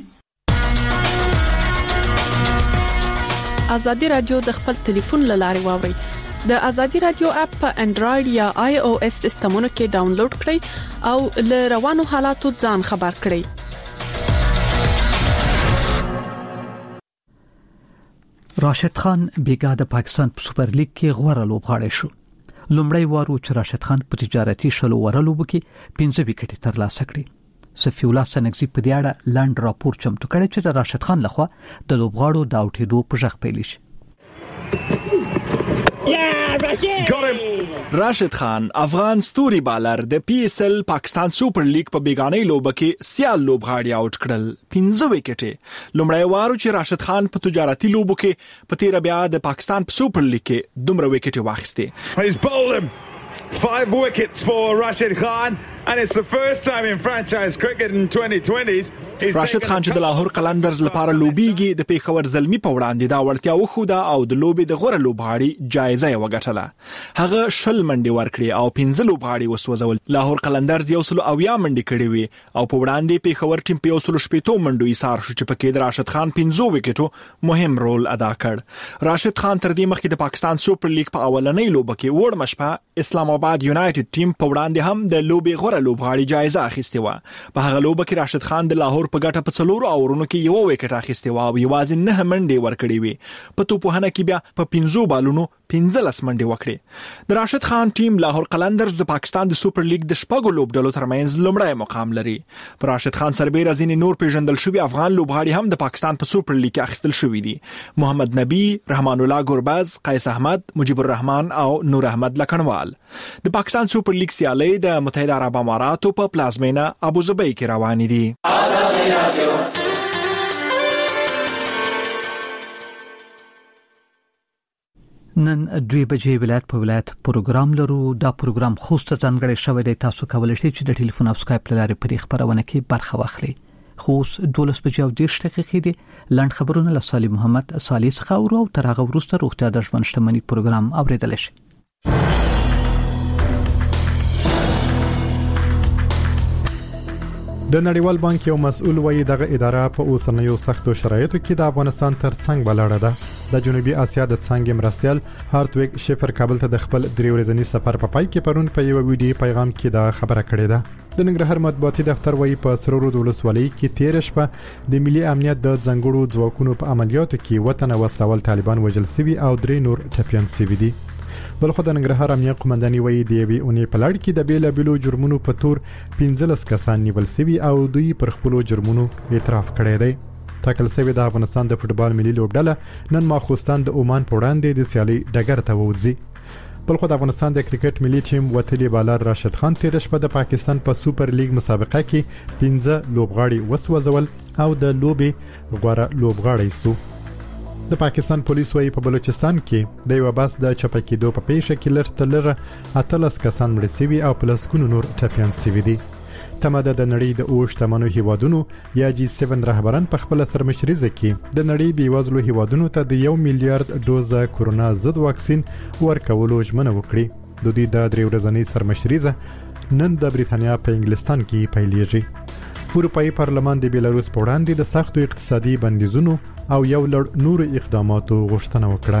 ازادي راډیو د خپل ټلیفون له لارې واورئ. د ازادي راډیو اپ په انډراید یا آی او اس سیسټمونو کې ډاونلوډ کړئ او له روانو حالاتو ځان خبر کړئ. راشد خان بیګا د پاکستان په سپر لیګ کې غوړه لوبغاړی شو. لومړی وارو چې راشد خان په تجارتي شلو ورلو کې 15 وکټې ترلاسه کړې. صفی الله سنگزی په دې اړه لاند راپور چمتو کړی چې د راشد خان لخوا د لوبغاړو د اوټېدو په ژغ پیل شي. راشد خان افغان ستوري بالر د پی ایس ایل پاکستان سپر لیګ په بیگانې لوبه کې سیال لوبغاړي اوټ کړل 15 وکټې. لومړی وارو چې راشد خان په تجارتي لوبو کې په تیر بیا د پاکستان په سپر لیګ کې دومره وکټې واخیستې. 5 wickets for Rashid Khan and it's the first time in franchise cricket in 2020s. راشد خان چې د لاهور قلندرز لپاره لوبيږي د پیښور زلمی په وړاندې دا وړتیا وخوده او د لوبي د غوړه لوبغاړي جایزه یې وګټله. هغه شل منډي ورکړي او 15 لوبغاړي وسوځول. لاهور قلندرز یو سل اویا منډي کړي وي او په وړاندې پیښور ټیم په یو سل شپېتو منډو ایثار شو چې پکې د راشد خان 15 وکټو مهم رول ادا کړ. راشد خان تر دې مخکې د پاکستان سپر لیګ په اولنۍ لوبه کې وړ مشپه اسلام آباد یونایټډ ټیم په وړاندې هم د لوبي غوړه لوبغاړي جایزه اخیستې و. په هغه لوبه کې راشد خان د لاهور په ګټه په 4 اورونو کې یو وکټ اخیستې و او یوازې 9 منډې ورکړې وي. په توپوهنه کې بیا په 15 بالونو 15 منډې وکړې. د راشد خان ټیم لاهور قلندرز د پاکستان د سوپر لیګ د شپږو لوبډلو ترمنځ لومړی مقام لري. پر راشد خان سربېره ځینې نور پیژندل شوي افغان لوبغاړي هم د پاکستان په سوپر لیګ کې اخیستل شوي دي. محمد نبی، رحمان الله ګورباز، قیس احمد، مجيب الرحمن او نور احمد لکنوال. د پاکستان سوپر لیګ سیالۍ د متحده عرب اماراتو په پلازمینه ابوظبي کې روانې دي. نن 2 بجې ولایت په ولایت پروګرام لرو. دا پروګرام خوست ځانګړی شوی دی. تاسو کولای شئ چې د ټلیفون او سکایپ لارې په خبرونه کې برخه واخلئ. خوست 12 بجې او 10 دقیقې دي. لاند خبرونه له صالح محمد صالح څخه اورو او تر هغه وروسته روغتیا د ژوند شتمنۍ پروګرام اوریدل شي. د نړیوال بانک یو مسؤل وایي دغه اداره په اوسنیو سختو شرایطو کې د افغانستان تر څنګ بلاړه ده. د جنوبي اسیا د څنګه مرستيال هارتویګ شفر کابل ته د خپل 3 ورځنی سفر په پای کې پرون په یو ویډیو پیغام کې دا خبره کړې ده. د ننګرهار مطبوعاتي دفتر وایي په سرورود ولسوالۍ کې 13 شپه د ملي امنیت د ځنګړو ځواکونو په عملیاتو کې وطن وسلوال طالبان وژل شوي او 3 نور ټپيان شوي دي. بلخو د ننګرهار امنیه قومنداني وایي د یوې اونۍ په لړ کې د بیلابلو جرمونو په تور 15 کسان نیول شوي او دوی پر خپل جرمونو اعتراف کړی دی. ټاکل شوی د افغانستان د فوتبال ملي لوبډله نن ماخوستان د عمان په وړاندې د سیالي ډګر ته وځي. بلخو د افغانستان د کرکټ ملي ټیم وتلی بالر راشد خان تیر شپه د پاکستان په سوپر لیګ مسابقه کې 15 لوبغاړي وسوځول او د لوبې غوړه لوبغاړی سو. د پاکستان پولیس وايي په بلوچستان کې د یو بس د چپکېدو په پیښه کې لږ 13 کسان مړ شوي او پلسکونو نور ټپيان شوي دي. تماده د نړۍ د اوشتمنو هیوادونو یا G7 رهبران په خپل سرمشريزه کې د نړۍ بیوزلو هیوادونو ته د 1 میلیارډ ډوزه کورونا ضد واکسین ورکولو ژمنه وکړي. د دوی د 3 ورځنی سرمشريزه نن د بریتانیا په انګلستان کې پیلېږي. اروپאי پارلمان د بیلاروس په وړاندې د سختو اقتصادي بندیزونو او یو لړ نور اقداماتو غوښتنه وکړه.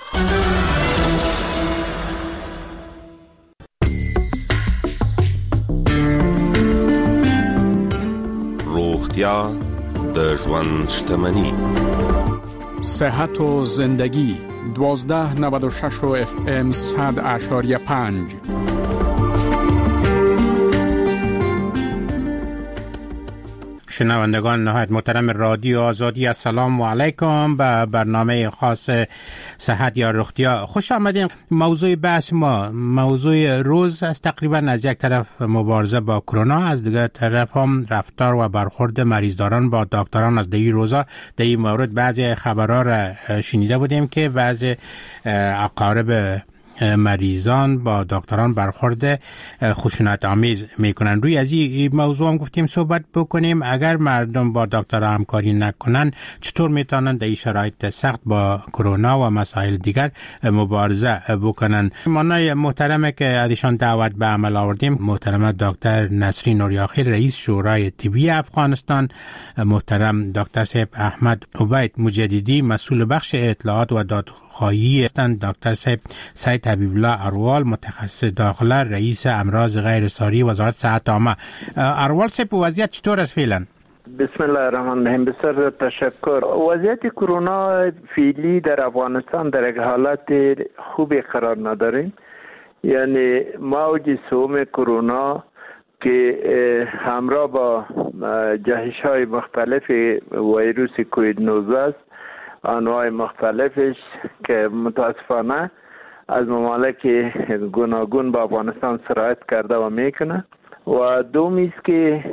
روغتیا د ژوند شتمنی. صحت و زندگی 1296 FM 100.5. شنوندگان نهایت محترم رادیو آزادی، السلام علیکم. به برنامه خاص صحت یا روغتیا خوش آمدین. موضوع بحث ما موضوع روز است. تقریبا از یک طرف مبارزه با کرونا، از دیگر طرف هم رفتار و برخورد مریضداران با دکتران. از این روزا در این مورد بعضی خبرها را شنیده بودیم که بعضی اقارب مریضان با دکتران برخورد خشونت آمیز میکنن. روی از این موضوع هم گفتیم صحبت بکنیم. اگر مردم با دکتر همکاری نکنن چطور میتونن در این شرایط سخت با کرونا و مسائل دیگر مبارزه بکنن؟ مانای محترمه که ازشان دعوت به عمل آوردیم محترم دکتر نسرین نوریاخیل رئیس شورای طبی افغانستان، محترم دکتر سیب احمد عبید مجددی مسئول بخش اطلاعات و دادخواهی هستند، دکتر سید حبیب الله اروال متخصص داخله رئیس امراض غیر ساری وزارت صحت عامه. اروال صاحب وضعیت چطور است فعلا؟ بسم الله الرحمن الرحیم. بسیار تشکر. وضعیت کرونا فعلی در افغانستان در یک حالت خوبی قرار نداریم. یعنی موج سوم کرونا که همراه با جهش‌های مختلف ویروس کووید 19 است، انواع مختلفش که متاسفانه از ممالک گوناگون با افغانستان سرایت کرده و میکنه و دومی است که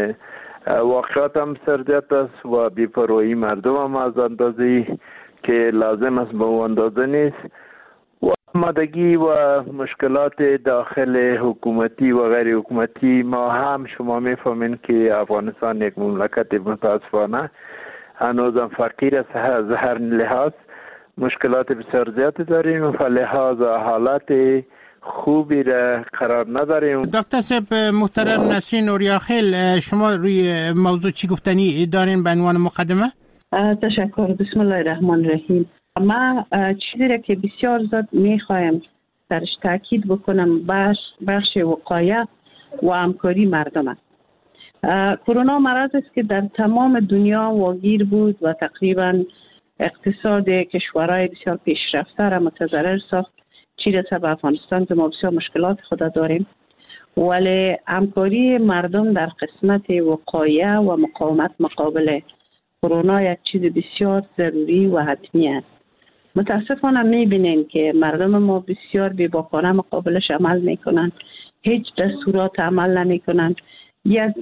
واقعات هم سرزیاد است و بی‌پرواهی مردم هم از اندازه‌ای که لازم است به اون اندازه نیست و آمادگی و مشکلات داخل حکومتی و غیر حکومتی. ما هم شما میفهمین که افغانستان یک مملکت متاسفانه هنوزم فقیر است. از هر لحاظ مشکلات بسیار زیادی داریم و لحاظ حالات خوبی را قرار نداریم. دکتر صاحب محترم نسرین نوریاخیل، شما روی موضوع چی گفتنی دارین به عنوان مقدمه؟ تشکر. بسم الله الرحمن الرحیم. ما چیزی را که بسیار زیاد میخوایم درش تاکید بکنم بخش وقایه و همکاری مردم است. کرونا مرض است که در تمام دنیا واگیر بود و تقریبا اقتصاد کشورهای بسیار پیشرفته را متضرر ساخت. چی رسه به افغانستان که ما بسیار مشکلات خود داریم، ولی همکاری مردم در قسمت وقایه و مقاومت مقابل کرونا یک چیز بسیار ضروری و حتمی است. متاسفانه میبینیم که مردم ما بسیار بی‌باکانه مقابلش عمل میکنند، هیچ دستورات عمل نمیکنند. یک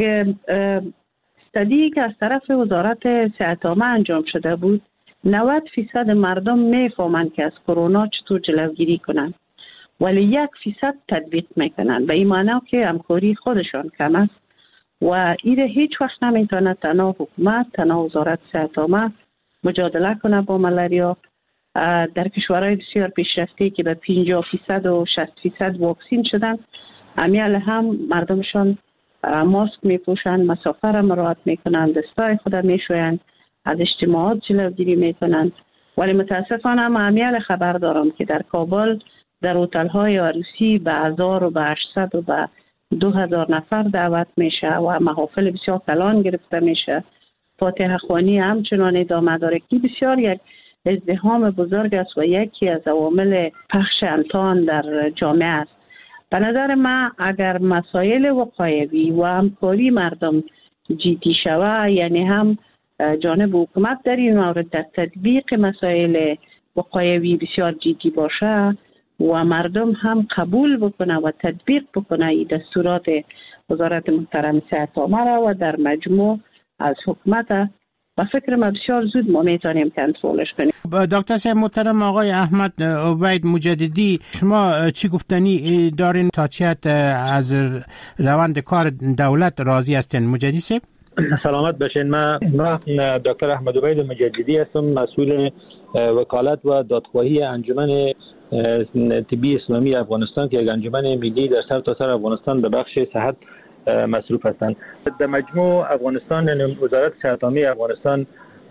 استادی که از طرف وزارت صحت عامه انجام شده بود، 90% مردم میفهمند که از کرونا چطور جلوگیری کنند، ولی 1% تطبیق میکنند. به این معنی که همکاری خودشان کم است و ایره هیچ وقت نمیتونه تنها حکومت، تنها وزارت صحت عامه مجادله کنه با ملاریا. در کشورهای بسیار پیشرفته که به 50% و 60% واکسین شدن، امیال هم مردمشان ماسک میپوشند، مسافه را مراعات میکنند، دستای خود میشویند، از اجتماعات جلوگیری میکنند. ولی متاسفانه هم امیال خبر دارم که در کابل در هتل‌های عروسی به 1000 و به 800 و به 2000 نفر دعوت میشه و محافل بسیار کلان گرفته میشه. فاتحه خوانی همچنان ادامه داره که بسیار یک ازدحام بزرگ است و یکی از عوامل پخش امتحان در جامعه است. به نظر من اگر مسائل وقایوی و همکاری مردم جدی شود، یعنی هم جانب حکومت در این مورد در تطبیق مسائل وقایوی بسیار جدی باشه و مردم هم قبول بکنه و تطبیق بکنه این دستورات وزارت محترم صحت عامه را و در مجموع از حکومت، و فکر ما بسیار زود ما میتونیم کنترلش کنیم. دکتر صاحب محترم آقای احمد عبید مجددی، شما چی گفتنی دارین تا چه حد از روند کار دولت راضی هستین؟ مجددی صاحب سلامت باشین. من دکتر احمد عبید مجددی هستم، مسئول وکالت و دادخواهی انجمن طبی اسلامی افغانستان که یک انجمن ملی در سرتاسر افغانستان به بخش صحت مصروف هستند. در مجموع افغانستان، یعنی وزارت صحت عامه افغانستان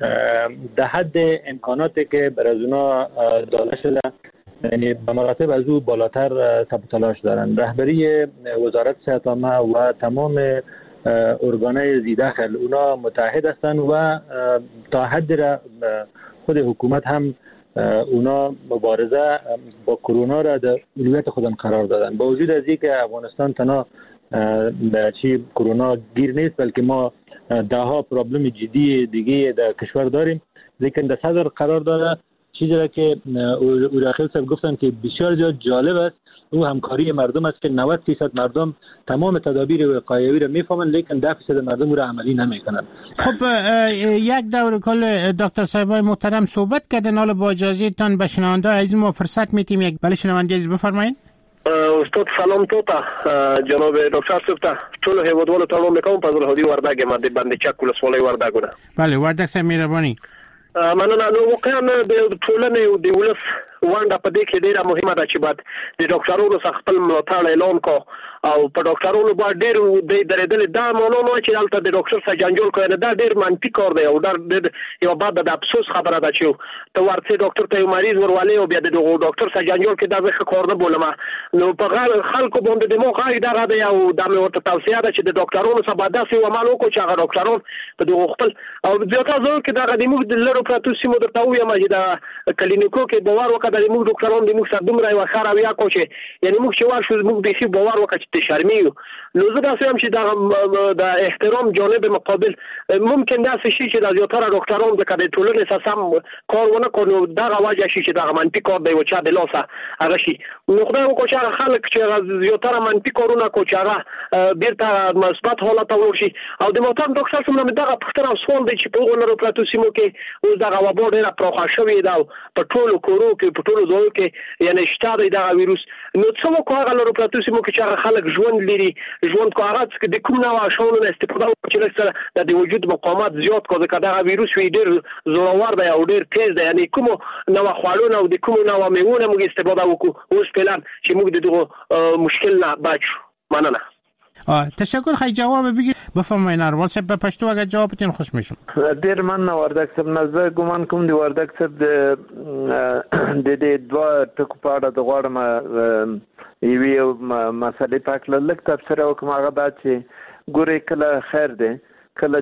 در حد امکاناتی که بر از اونا داده شده، یعنی به مراتب از او بالاتر سعی تلاش دارند. رهبری وزارت صحت عامه و تمام ارگانهای زیداخل اونا متحد هستند و تا حد را خود حکومت هم اونا مبارزه با کرونا را در اولویت خودم قرار دادن. با وجود از اینکه افغانستان تنها چی کرونا گیر نیست، بلکه ما دهها پرابلم جدی دیگه در کشور داریم، لیکن در صدر قرار داره چیزی را که اوراخیل صاحب گفتن که بسیار زیاد جالب است، او همکاری مردم است که 90% مردم تمام تدابیر وقایوی را میفهمند، لیکن 10% مردم او را عملی نمیکنند. خب یک دور کل دکتر صاحبای محترم صحبت کردن، حالا با اجازه تان به شنونده عزیز ما فرصت میتیم یک بله شنونده عزیز بفرمایید. استاد سلام توتا جناب دکتر صاحب ټول هیوادوالو ته وړاندې کوم په زلهودي وردګ ماده باندې چک ولسوالۍ وردګونه. بله وردګ صاحب مهرباني. مننه. نو واقعا د ټولنې او د ولس ونډه په دې کې ډیره مهمه ده چې بعد د ډاکټرونو څخه خپل ملاتړ اعلان کو او په ډاکټرونو باندې ډیر د درېدل دا مونږ نه چې دلته د ډاکټر سره جنجال کوي، دا ډیر منفي کار دی او ډیر یو بعد د افسوس خبره ده چې ته ورته ډاکټر ته مریض ورولې او بیا د ډاکټر سره جنجال کې دا ځکه کار نه بولم. نو په خلکو باندې د مو غاړي دا غاده او د مې ورته توصیه ده چې د ډاکټرونو سره باید داسې عمل وکړو چې هغه ډاکټرون په دغه خپل او زیاته ځو کې دا غدي موږ د لرو پراتو سیمو درته وایم چې دا کلینیکو کې باور وکړه د موږ ډاکټرون د موږ سره دومره یو خرابیا کوي، یعنی موږ چې ورشو موږ به شي باور وکړو چې شرمېږو. نو زه دا سم چې د احترام جانب مقابل ممکن دا شي چې د زیاتره ډاکټرون د کډې ټولنې سره سم کار ونه کوي، دا غواړي چې دا منفي کار دی او چې د لاسه هغه شي. نو خدای وکړي چې خلک چې زیاتره منفي کارونه کوي چې هغه بیرته مثبت حالت ورشي. او د محترم ډاکټر څومره دغه پښتنه سوال دی چې په غونډو پراتو سیمو کې اوس دغه وبا ډیره پروخه شوې ده په ټولو کورو کې په ټولو ځایو کې یعنی شته دی دغه ویروس. نو څه وکړو هغه لرو پراتو سیمو کې چې خلک ژوند لري، ژوند کاغذ کې د کوم نوع شاونو استفاده وکړي چې سره د وجود مقاومت زیات کوي که دا ویروس وی ډیر زورور دی او ډیر تیز دی، یعنی کوم نوع خوړونه او د کوم نوع میوونه موږ استفاده وکړو اوس فعلا چې موږ د دغه مشکل نه بچو. مننه. تشکر. خیلی جواب بگیر بفرمایید. نروال صاحب به پشتو اگر جوابتون خوش میشم. ډیر من وردګ صاحب نظر ګمان کوم دی وردګ صاحب د دوه ټکو په اړه د غواړم یوه مسلې پاک لږ تفسیر وکم. هغه دا چې ګورې کله خیر دی کله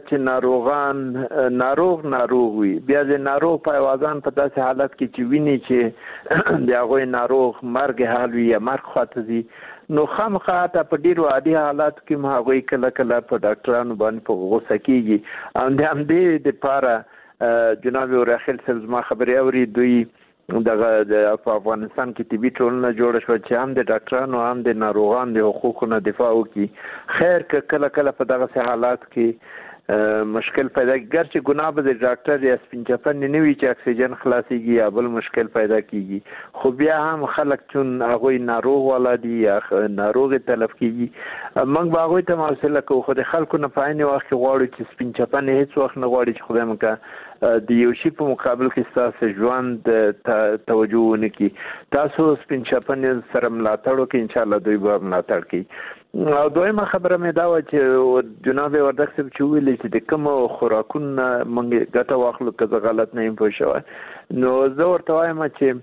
چې ناروغ وي بیا د ناروغ په اوازان په داسې حالت کې چې ویني چې د هغه ناروغ مرګ حال وي یا مرګ خاطر دي نو خامخا ته په ډیرو عادي حالات کې مهاوی کله په ډاکټرانو باندې په غوسه کیږي او د همدې د پاره جناب راخیل صاحب ما خبري اوري دوی دغه په افغانستان کې طبي ټولنه جوړه شو چې هم د ډاکټرانو هم د ناروغانو د حقوقو دفاع وکړي. خیر کله په دغه حالات کې مشکل پیدا ګرځي ګناه به د ډاکټر یا سپینچپن نه وي چې اکسیجن خلاصيږي یا بل مشکل پیدا کیږي خو بیا هم خلک چون هغه ناروغ ولادي یا ناروغ تلف کیږي موږ به هغه ته موصله کوو خو د خلکو نه پاینه وخت غواړي چې سپینچپن هیڅ وخت نه غواړي چې خدای مکه د یو شی په مقابل کې تاسو ژوند توجه ونکړي تاسو سپینچپن سره ملاتړ وکړئ ان شاء الله دوی به ملاتړ کوي. او دویمه خبره مې دا و چې جناب وردګ صاحب چې ویلي چې د کوم خوراکونه موږ ګټه واخلو که غلط نه یم پوه شوی نو زه ورته وایم چې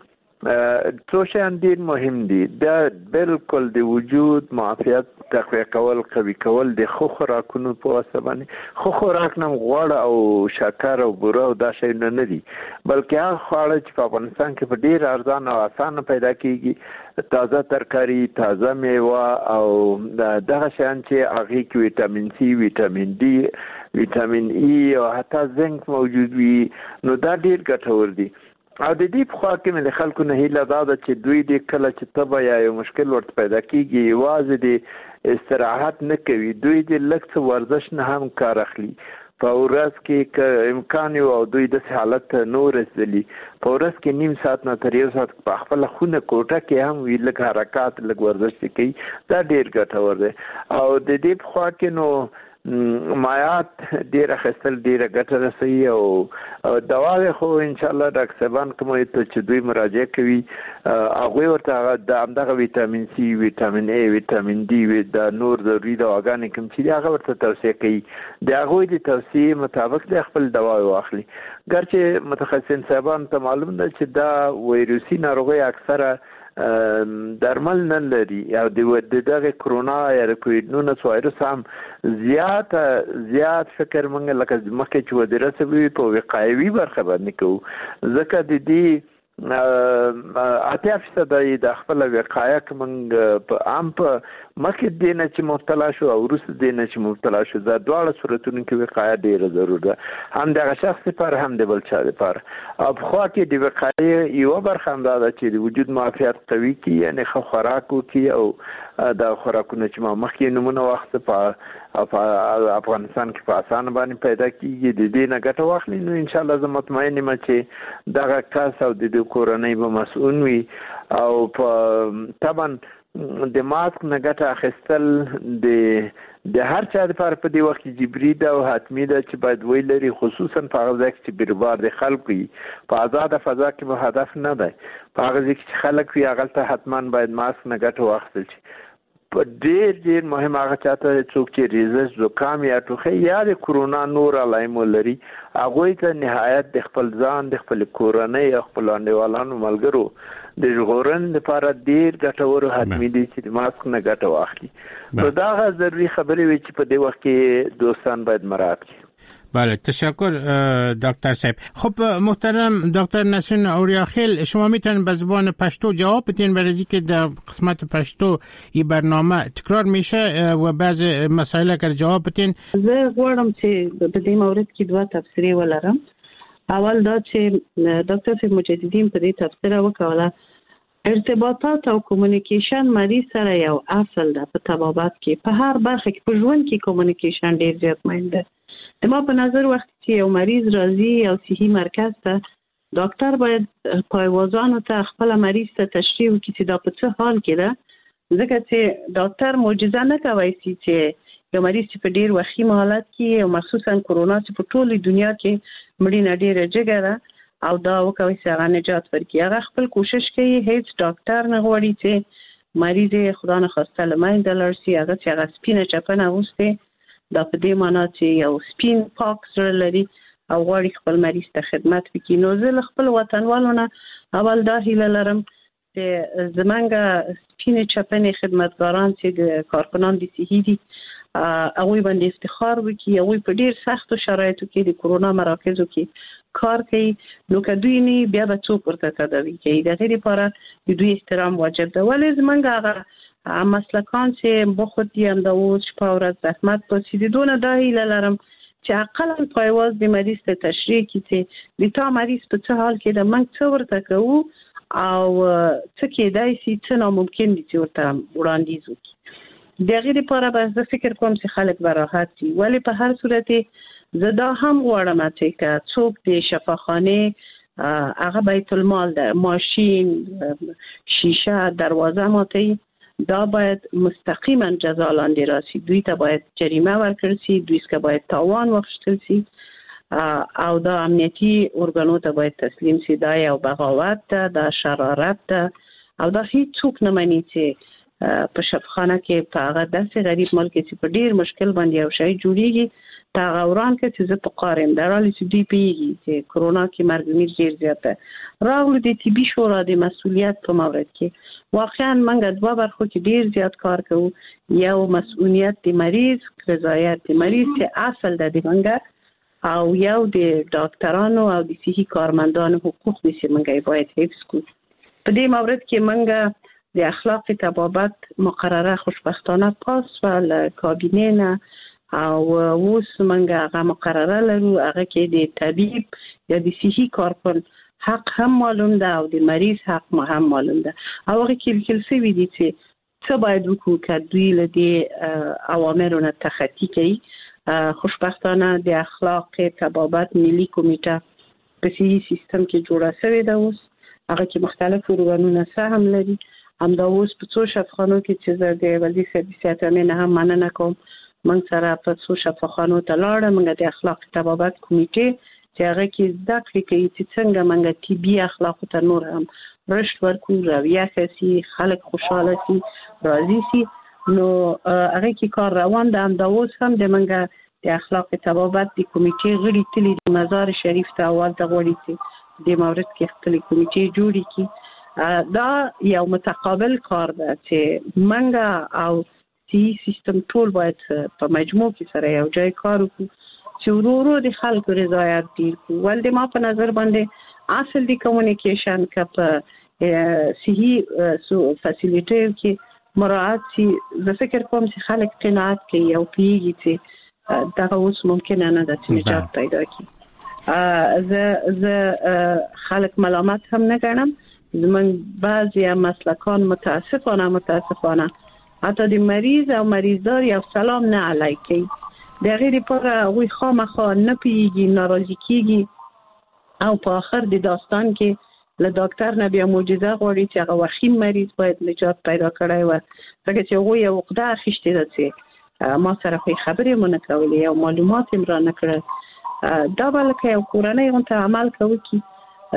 څو شیان ډېر مهم دي دا بالکل د وجود معافیت تقویه کول قوي کول د خو خوراکونو په واسطه باندې خو خوراک نه غوړ او شکر او بوره او دا شی نه دي بلکې هغه خواړه چې په افغانستان کې په ډېر ارزان او اسانه پیدا کیږي تازه ترکاری تازه میوه او دغه شیان چې هغه کې ویټامین سی ویټامین ډي ویټامین ای او حتی زنک موجود وي نو دا ډېر ګټور دي. او د دې په خوا کې مې د خلکو نه هیله دا ده چې دوی د کله چې تبه یا یو مشکل ورته پیدا کیږي یوازې د استراحت نه کوي دوی د لږ څه ورزش نه هم کار اخلي په ورځ کې که امکان او دوی د حالت نور رسېدلی په ورځ کې نیم ساعت نه تر یو ساعت په خپل خونه کوټه کې هم وی لږ حرکات لږ ورزش کوي دا ډیر ګټور دی. او د دې په خوا کې نو مایات ډیر خستل ډیر ګټه رسي او دواوی خو ان شاء الله ډاکټر صاحبان کوم ته چې دوی مراجعه کوي هغه ورته د همدغه ویټامین سی ویټامین ای ویټامین ډي د نور ضروري دواګانې کوم چې هغه ورته توصیه کوي د هغه د توصیه مطابق د خپل دوا واخلي. ګرچې متخصصین صاحبان ته معلوم ده چې دا وایروسي ناروغي اکثره درمل نه لري او د دغه کرونا یا کووډ-19 وایرس هم زیات فکر مونږ لکه مخکې چې ودره سوي په وقایوي برخه باندې کوو ځکه د دې 80% د خپل وقایه کومنګ په عام په مخکې دینه چې مبتلا شو او وروسته دینه چې مبتلا شو دا دواړه صورتونو کې وقایه ډیره ضروري ده هم د شخص لپاره هم د بل چا لپاره. او په خوا کې د وقایه یو برخه هم دا چې د وجود معافیت قوي کی یعنی خوراک وکي او دا خوراکونه چې ما مخکې نمونه وخت په افغانستان کې په اسانه باندې پیدا کیږي د دې نه ګټه واخلي نو ان شاء الله زه مطمئن یم چې دغه کس او د کورنۍ به مسؤل وي او په طبعا د ماسک نه ګټه اخیستل د هر چا لپاره په دې وخت کې جبري ده او حتمي ده چې باید ویلري خصوصا په هغه ځای کې چې بیروبار د خلکو وي په آزاده فضا کې به هدف نه دی په هغه ځای کې چې خلک وي هغه ته حتما باید ماسک نه ګټه واخیستل شي. په ډېر مهم هغه چاته څوک چې ریزش زکام یا ټوخی یا د کرونا نور علائم لري هغه ته نهایت د خپل ځان د خپل کورنۍ او خپل انډیوالانو ملګرو د ژغورن لپاره ډېر ګټور حتمي دي چې د ماسک نه ګټه واخلي. نو دا ضروري خبرې وي چې په دې وخت کې دوستان باید مراعات کړي. بله تشکر دکتر صاحب. خب محترم دکتر نسرین اوریاخیل شما میتونید به زبان پشتو جواب بدین برای که در قسمت پشتو این برنامه تکرار میشه و بعض مسائل اگر جواب بدین. زه غواړم چې په دې مورد کې دوه تفسیري ولرم. اول دا چې ډاکټر صاحب مجددین په دې تفسیر وکړه ارتباطات او کومونیکیشن مریض سره یو اصل ده په طبابت کې په هر برخه کې په ژوند کې کومونیکیشن ډیر زیات مهم ده. ما په نظر وخت چې یو مریض راځي او صحي مرکز ته ډاکټر باید پایوازانو ته خپل مریض ته تشریح وکړي چې دا په څه حال کې ده ځکه چې ډاکټر معجزه نه کوي چې یو مریض چې په ډیر وخی حالت کې او مخصوصا کرونا چې په ټوله دنیا کې مړینه ډیره جګه ده او دا وکوي چې هغه نجات ورکړي هغه خپل کوشش کوي هیڅ ډاکټر نه غواړي چې مریض خدا نه خواسته لمنځه لاړ شي هغه چې هغه سپینه چپنه اغوستي دا په دې معنی چې یو سپین پاک زړه لري او غواړي خپل مریض ته خدمت وکړي. نو زه خپل وطنوالو نه اول دا هیله لرم چې زمونږ سپینه چپنه خدمتګاران چې د کارکنان دي صحي دي هغه باندې افتخار وکړي. هغه په ډیر سختو شرایطو کې د کرونا مراکزو کې کار کوي، نو کدوې نه بیا به څوک ورته تداوي کوي. د غیر لپاره د دوی احترام واجب ده. ولې زمونږ هغه مسلکان چې بخود دي هم د اوس شپه ورځ زحمت باسي، د دونه دا هیله لرم چې اقلا پایواز د مریض ته تشریح کړي چې د تا مریض په څه حال کې د موږ څه ورته کوو او څه کېدای شي څه ناممکن دي چې ورته وړاندیز وکړي. د غیر لپاره به زه فکر کوم چې خلک به راحت شي. ولې په هر صورت زه دا هم غواړم چې څوک د شفاخانه هغه بیت المال ده، ماشین، شیشه، دروازه ماتي، دا باید مستقیما جزا لاندې راسي. دوی ته باید جریمه ورکړل شي، دوی ته باید تاوان واخیستل شي او دا امنیتي ارګانو ته باید تسلیم شي. دا یو بغاوت ده، دا شرارت ده او دا هیڅ څوک نه مني چې په شفاخانه کې په هغه داسې غریب ملک چې په ډیر مشکل باندې یو شی جوړیږي تا غوران کې چې زه په قارم درالي چې دی پیږي چې کرونا کې مرګ میر ډیر زیاته راغلو. د طبي شورا د مسؤلیت په مورد کې واقعا موږ دوه برخو کې ډیر زیات کار کوو. یو مسؤلیت د مریض، رضایت د مریض چې اصل د موږ او یو د ډاکټرانو او د صحي کارمندانو حقوق چې موږ باید حفظ کړو. په دې مورد کې موږ د اخلاق طبابت مقرره خوشبختانه پاس و له کابینې نه او اوس موږ هغه مقرره لرو. هغه کې د طبيب یا د صحي کارکن حق هم معلوم ده او د مریض حق هم معلوم ده. او هغه کې لیکل شوی دي چې څه باید وکړو که دوی له دې اوامرو نه تخطي کوي. خوشبختانه د اخلاق طبابت ملي کمیټه په صحي سیستم کې جوړه شوې ده. اوس هغه کې مختلف ارګانونه سهم لري. همدا اوس په څو شفاخانو کې چې زه د ولدي صحت امنه هم مننه کوم، موږ سره په څو شفاخانو ته لاړم. موږ د اخلاق طبابت کمیټې چې هغه کې زده کړې کوي چې څنګه موږ طبي اخلاق ته نور هم رشد ورکړو، رویه ښه شي، خلک خوشاله شي، راضي شي. نو هغه کې کار روان ده. همدا اوس هم د موږ د اخلاق طبابت د کمیټې غړي تلي د مزار شریف ته اول ته غواړي چې د مورد کې خپل کمیټې جوړې کړي. دا یو متقابل کار ده چې موږ او صحي سیستم ټول باید په مجموع کې سره یو ځای کار وکړو چې ورو د خلکو رضایت ډیر کړو. ول د ما په نظر باندې اصل د کمیونیکیشن کپ صحي فسیلیټي کې مراعات شي. زه فکر کوم چې خلک قناعت کوي او پیږي چې دا اوس ممکن نه ده چې نجات پیدا کړي. زه خلک ملامت هم نه ګڼم. زمونږ بعضی مسلکان متاسفانه حتی د مریض او مریضدار یو سلام نه علیکی د غیر لپاره وی خامخا نه پیږي، ناراضي کیږي او په آخر د داستان کې له ډاکټر نه بیا معجزه غواړي چې هغه وخیم مریض باید نجات پیدا کړی و. ځکه چې هغه یو عقده اخیستې ده چې ما سره خو خبرې مونږ کولې او معلومات یې را نه کړل. دا بلکې یو کورنۍ غونډه عمل کوي چې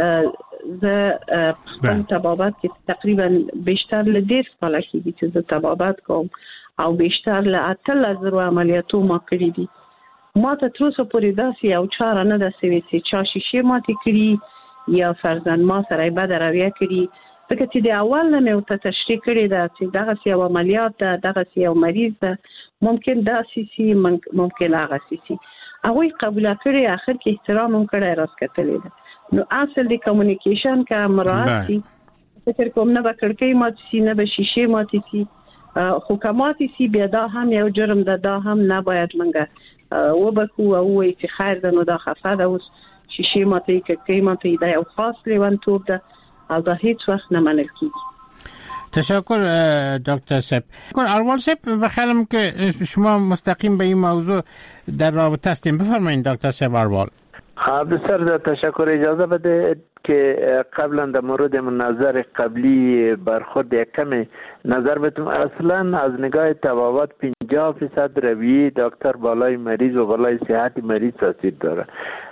زه خپل طبابت کې تقریبا بیشتر له 10 کاله کېږي چې زه طبابت کوم او بیشتر له 8000 عملیاتو ما کړی دي. ما ته تر اوسه پورې داسې یو چاره نه ده شوې چې چا شیشې ماتې کړي یا فرضاً ما سره یې بده رویه کړي. ځکه چې د اول نه مې ورته تشریح کړې ده چې دغسې یو عملیات ده، دغسې یو مریض ده، ممکن داسې شي، ممکن هغسې شي. هغوی قبوله کړې، آخر کې احترام هم کړی، راست کتلی ده. نو اصل د کمیونیکیشن که مراعات شي، فکر کوم نه به کړکۍ ماتې شي، نه به شیشې ماتې شي. خو که ماتې شي بیا دا هم یو جرم ده، دا هم نه باید موږ وبکو او ووایو چې خیر ده نو دا خفه ده، اوس شیشې ماتې کړکۍ ماتې. دا یو خاص لیونتوب ده او دا هیچ وقت نه منل کیږي. تشکر دکتر صاحب. اروال صاحب بخیالم که شما مستقیم به این موضوع در رابطه هستیم. بفرمایید دکتر صاحب اروال. بسیار تشکر. اجازه بده که قبلا در مورد نظر قبلی برخورد یک کمی نظر بدم. اصلا از نگاه طبابت 50% رویه دکتر بالای مریض و بالای صحت مریض تاثیر داره.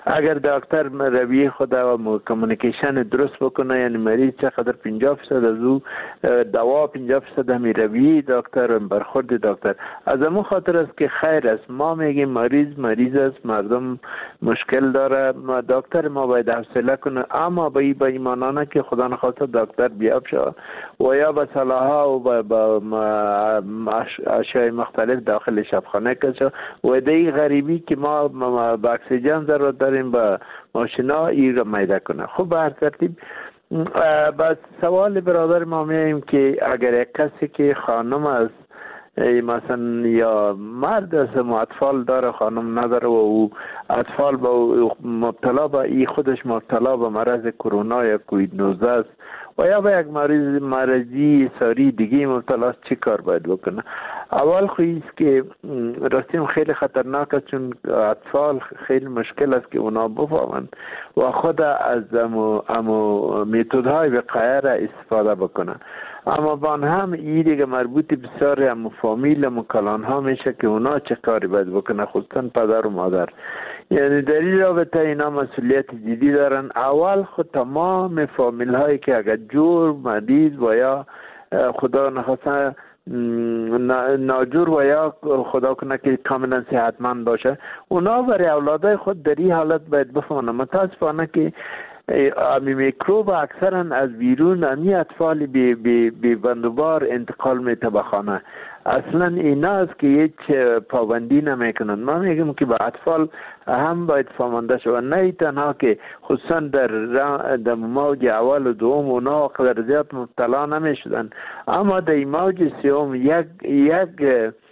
اگر دکتر رویه خود و کمیونیکیشن درست بکنه، یعنی مریض چقدر 50% از او دوا 50% همی رویه دکتر برخورد دکتر، از همون خاطر است که خیر است. ما میگیم مریض است، مردم مشکل داره، دکتر ما باید حوصله کنه، اما با ایمانانه که خدا نخواسته دکتر بیاب شد و یا به صلاحا و با اشیاء مختلف داخل شبخانه کشه و دی غریبی که ما با اکسیژن ضرورت داریم با ماشینا این را میده کنه. خب به هر ترتیب بس سوال برادر ما میگیم که اگر یک کسی که خانم است مثلا یا مرد است و اطفال داره خانم نداره و او اطفال با مبتلا به ای خودش مبتلا به مرض کرونا یا کووید 19 است و یا به یک مرضی ساری دیگه مبتلا است، چی کار باید بکنه؟ اول خویست که راستیم خیلی خطرناک است، چون اطفال خیلی مشکل است که اونا بفهمند و خود از امو میتودهای وقایه را استفاده بکنن. اما با هم این دیگه مربوط بسیار هم فامیل هم کلان ها میشه که اونا چه کاری باید بکنه، خصوصا پدر و مادر. یعنی در این رابطه اینا مسئولیت جدی دارن. اول خود تمام فامیل هایی که اگر جور مریض و یا خدا نخواسته ناجور و یا خدا کنه که کاملا صحتمند باشه، اونا برای اولادای خود در این حالت باید بفهمن. متاسفانه که امی میکروب اکثرا از بیرون امی اطفال بی بندوبار انتقال میته به خانه. اصلا اینا است که هیچ پابندی نمیکنن. ما میگم که با اطفال هم باید فهمانده شود، نه تنها که خصوصا در موج اول و دوم اونا قدر زیاد مبتلا نمیشدن، اما در موج سوم یک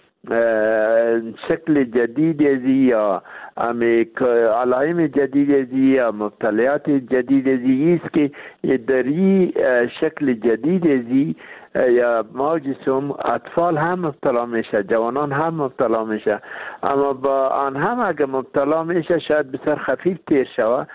شکل جدید ازی یا علائم جدید ازی یا مبتلات جدید ازی است که در این شکل جدید ازی یا موج سوم اطفال هم مبتلا میشه، جوانان هم مبتلا میشه، اما با آن هم اگه مبتلا میشه شاید بسیار خفیف تیر شوه،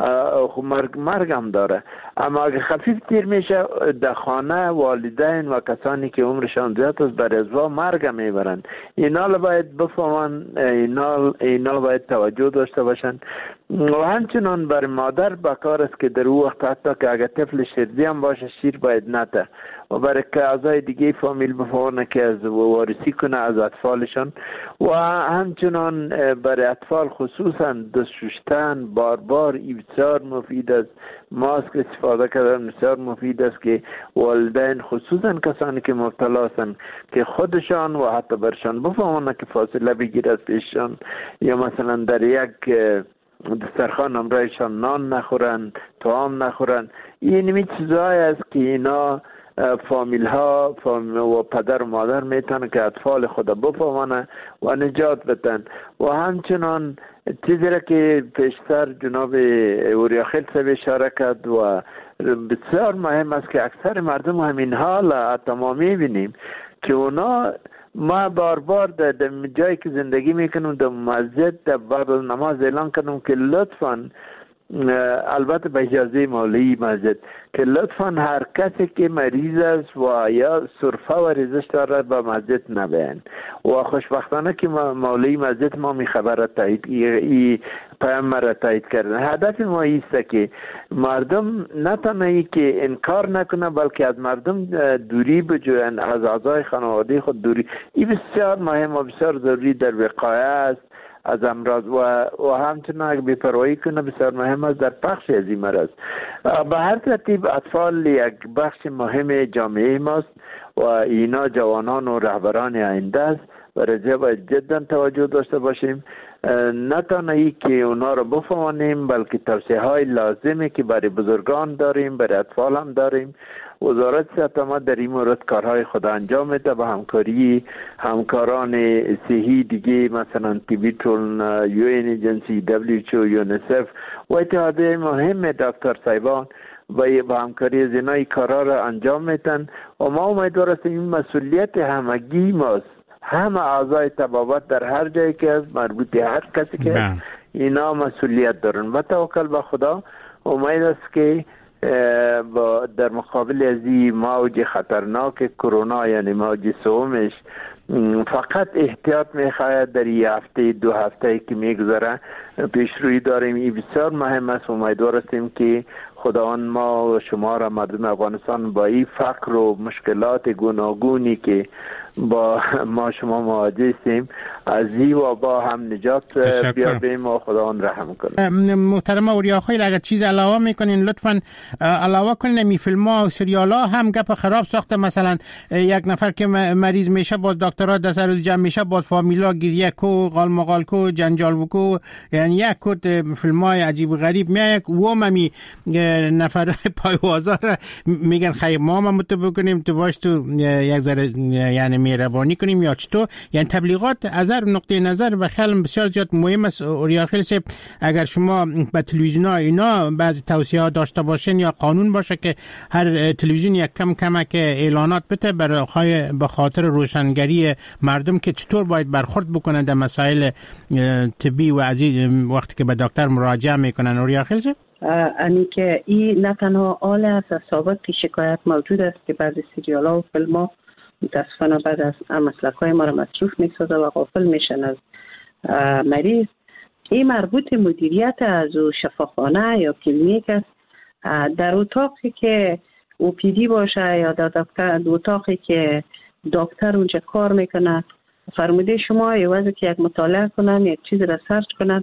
مرگ هم داره. اما اگه خفیف تیر میشه در خانه والدین و کسانی که عمرشان زیاد است بر ازوا مرگ میبرند. اینا باید بفهمن، اینا باید توجه داشته باشن. و همچنان بر مادر بکار است که در او وقت حتی که اگه طفل شیردی هم باشه شیر باید نته و برای که اعضای دیگه فامیل بفهمن که از وارثی کنه از اطفالشان. و همچنان برای اطفال خصوصا دست شستن بار بسیار مفید است. ماسک استفاده کردن بسیار مفید است که والدین خصوصا کسانی که مبتلا هستند که خودشان و حتی برشان بفهمن که فاصله بگیرد از پیششان، یا مثلا در یک دسترخوان همراهشان نان نخورن، طعام نخورن. این نمی چیزهایی است که اینا فامیل ها و پدر و مادر میتونن که اطفال خود بفهمن و نجات بدن. و همچنان چیزی را که پیشتر جناب اوریاخیل صاحب اشاره کرد و بسیار مهم است که اکثر مردم همین حال تمامی بینیم که اونا ما بار در جایی که زندگی میکنم در مسجد در بعد از نماز اعلان کردم که لطفاً البته به اجازه مولوی مسجد که لطفاً هر کسی که مریض است و یا سرفه و ریزش داره به مسجد نبین. و خوشبختانه که مولوی مسجد ما می خبر تایید ای پیام را تایید کردن. هدف ما ایست که مردم نه تنها که انکار نکنه بلکه از مردم دوری بجوین، از اعضای خانواده خود دوری. این بسیار مهم و بسیار ضروری در وقایه است از امراض و همچنان اگه بی‌پروايی کنه بسیار مهم است در پخش از این مرض. به هر ترتیب اطفال یک بخش مهم جامعه ماست و اینا جوانان و رهبران آینده است و رجا باید جدا توجه داشته باشیم. نه تنها که اونا رو بفهمانیم بلکه توصیه های لازمه که برای بزرگان داریم، برای اطفال هم داریم. وزارت صحت ما در این مورد کارهای خود انجام میده با همکاری همکاران صحی دیگه، مثلا تیبیتون، یو این ایجنسی، WHO، یونیسف و اتحادیه مهم دکتر صاحبان و با همکاری از اینای کارها را انجام میدن و ما امیدوار هستیم این مسئولیت همگی ماست. همه اعضای طبابت در هر جایی که از مربوط هر کسی که اینا مسئولیت دارن و توکل به خدا. امید است که در مقابل از این موج خطرناک کرونا یعنی موج سومش فقط احتیاط میخواهد در این هفته 2 هفته که میگذره پیشروی داریم. این بسیار مهم است. امیدوار هستیم که خداوند ما و شما را مردم افغانستان با این فقر و مشکلات گوناگونی که با ما شما مواجه هستیم از این وبا هم نجات بیابیم و خداوند رحم کنه. محترم اوریاخیل اگر چیز علاوه میکنین لطفاً علاوه کنین. می فیلم ها و سریال ها هم گپ خراب ساخته، مثلا یک نفر که مریض میشه باز دکترها در سر جمع میشه باز فامیلا گریه کو قال کو جنجال کو، یعنی یک کد فیلم های عجیب و غریب میاد و می نفر پایوازا میگن خیر ما متوجه کنیم تو باش تو یک ذره یعنی مهربانی کنیم یا چطور. یعنی تبلیغات از هر نقطه نظر به خیال بسیار زیاد مهم است. اوریاخیل صاحب اگر شما به تلویزیون ها اینا بعضی توصیه ها داشته باشین یا قانون باشه که هر تلویزیون یک کمک اعلانات بده برای به خاطر روشنگری مردم که چطور باید برخورد بکنن در مسائل طبی و عزیز وقتی که به دکتر مراجعه میکنن. اوریاخیل صاحب اینی که این نه تنها آل است، سابق شکایت موجود است که بعضی سریال ها و فیلم ها متاسفانه بعد از مسلک های ما را مصروف میسازه و غافل میشن از مریض. این مربوط مدیریت از او شفاخانه یا کلینیک است. در اتاقی که OPD باشه یا در اتاقی که دکتر اونجا کار میکنه فرموده شما عوض که یک مطالعه کنن یک چیز را سرچ کنن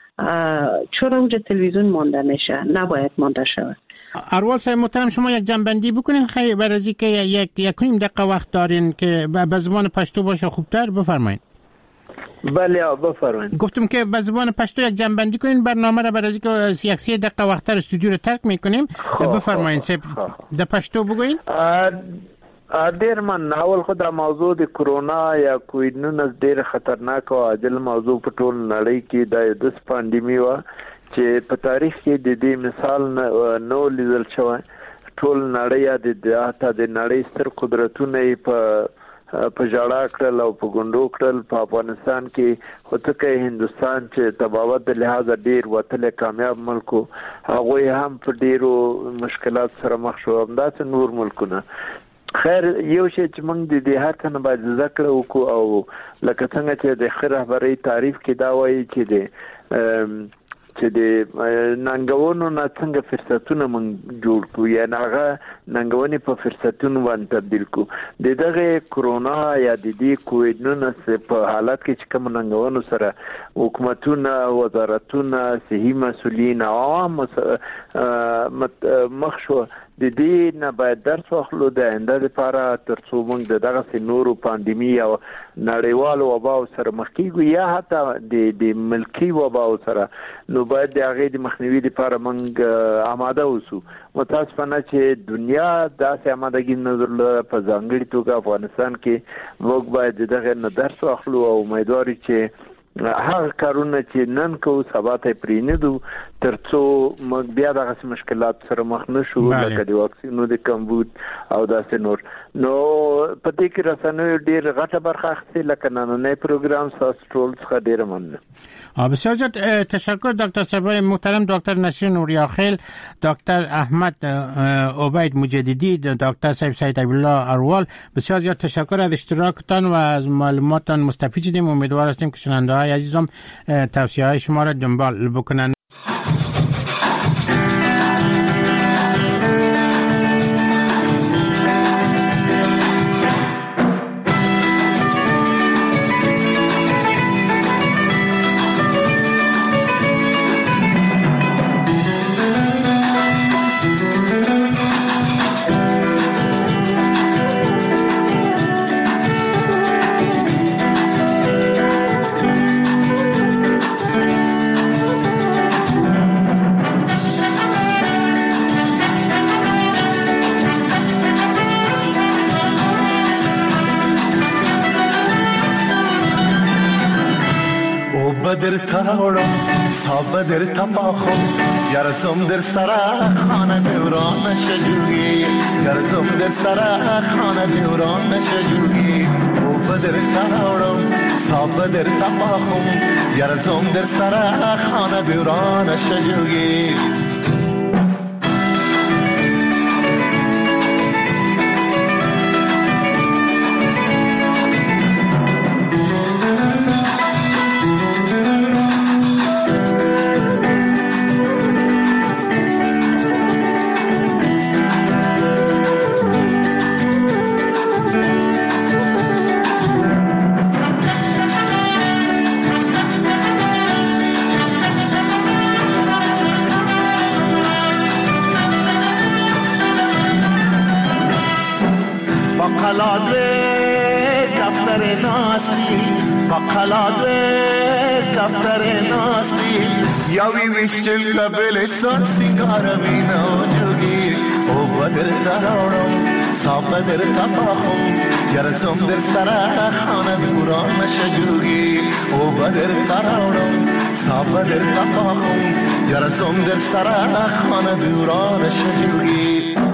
چرا اونجا تلویزیون مانده میشه؟ نباید مانده شود. اروال صاحب محترم شما یک جنبندی بکنین خیلی برای از اینکه یک نیم دقیقه وقت دارین که به زبان پشتو باشه خوبتر بفرمایید. بله بفرمایید. گفتم که به زبان پشتو یک جنبندی کنین برنامه را برای از اینکه یک 3 دقیقه وقت در استودیو رو ترک میکنیم. بفرمایید صاحب در پشتو بگوین. ډیر من اول خو د موضوع د کرونا یا کووید 19 ډیر خطرناک او عاجل موضوع په ټول نړۍ کې د پاندیمي و چې په تاریخ کې د دې مثال نو لیدل شوی. ټول نړۍ د نړۍ ستر قدرتونه په جړه کړل او په ګوندو کړل. په افغانستان کې خو ته هندستان چې تباوت د لحاظ ډیر وتل کامیاب ملکو هغه هم په ډیرو مشکلات سره مخ شو. همداسې نور ملکونه خیر یو شی چې موږ د دې هر څه باید ذکر وکړو او لکه څنګه چې د خبري تعریف کې دا وایي چې د ننګونو نه څنګه فرصتونه موږ جوړ کړو یا هغه ننګونې په فرصتونو باندې تبدیل کړو. د دغه کرونا یا د دې کووید 19 په حالت کې چې کوم ننګونو سره حکومتونه وزارتونه صحي مسؤلین عوام مخ شو د دې نه باید درس واخلو د آینده لپاره ترڅو موږ دغه نورو پاندیمي او نړیوالو وبا سره مخ کیږو یا حتی د ملکی وبا سره نو باید د هغه د مخنیوي لپاره موږ آماده اوسو. متاسفانه چې دنیا داسې آمادګي نه درلوده په ځانګړي توګه افغانستان کې موږ باید دغه نه درس واخلو او امیدواري چې هغه کارونه چې نن کو سبا ته پرینیدو ترڅو موږ بیا دغه مشکلات سره مخ نشو لکه د واکسینو د کمبود او داسې نور. نو په دې کې رسنوي ډیر غټه برخه اخلي لکه نننې پروګرام ساس ټول څخه ډیر ممنون. بسیار زیاد تشکر دکتر صاحب محترم، دکتر نسرین اوریاخیل، دکتر احمد عبید مجددی، دکتر صاحب سید عبدالله اروال. بسیار زیاد تشکر از اشتراکتان و از معلوماتتان مستفید شدیم. امیدوار هستیم که شنونده های عزیزم توصیه های شما را دنبال بکنن. بدر تاورم تا بدر تپاخم گرزم در سرا خانه دوران شجوگی گرزم در سرا خانه دوران شجوگی او بدر تاورم تا بدر تپاخم گرزم در سرا خانه دوران شجوگی قلاد دفتر ناستی بقلاد دفتر ناستی یاوی ویشتل لبلستان سنگار بینا جوگی او بدر دارم صاف در تپاخم گرسم در سر خانه دوران نشجوگی او بدر دارم صاف در تپاخم گرسم در سر خانه دوران نشجوگی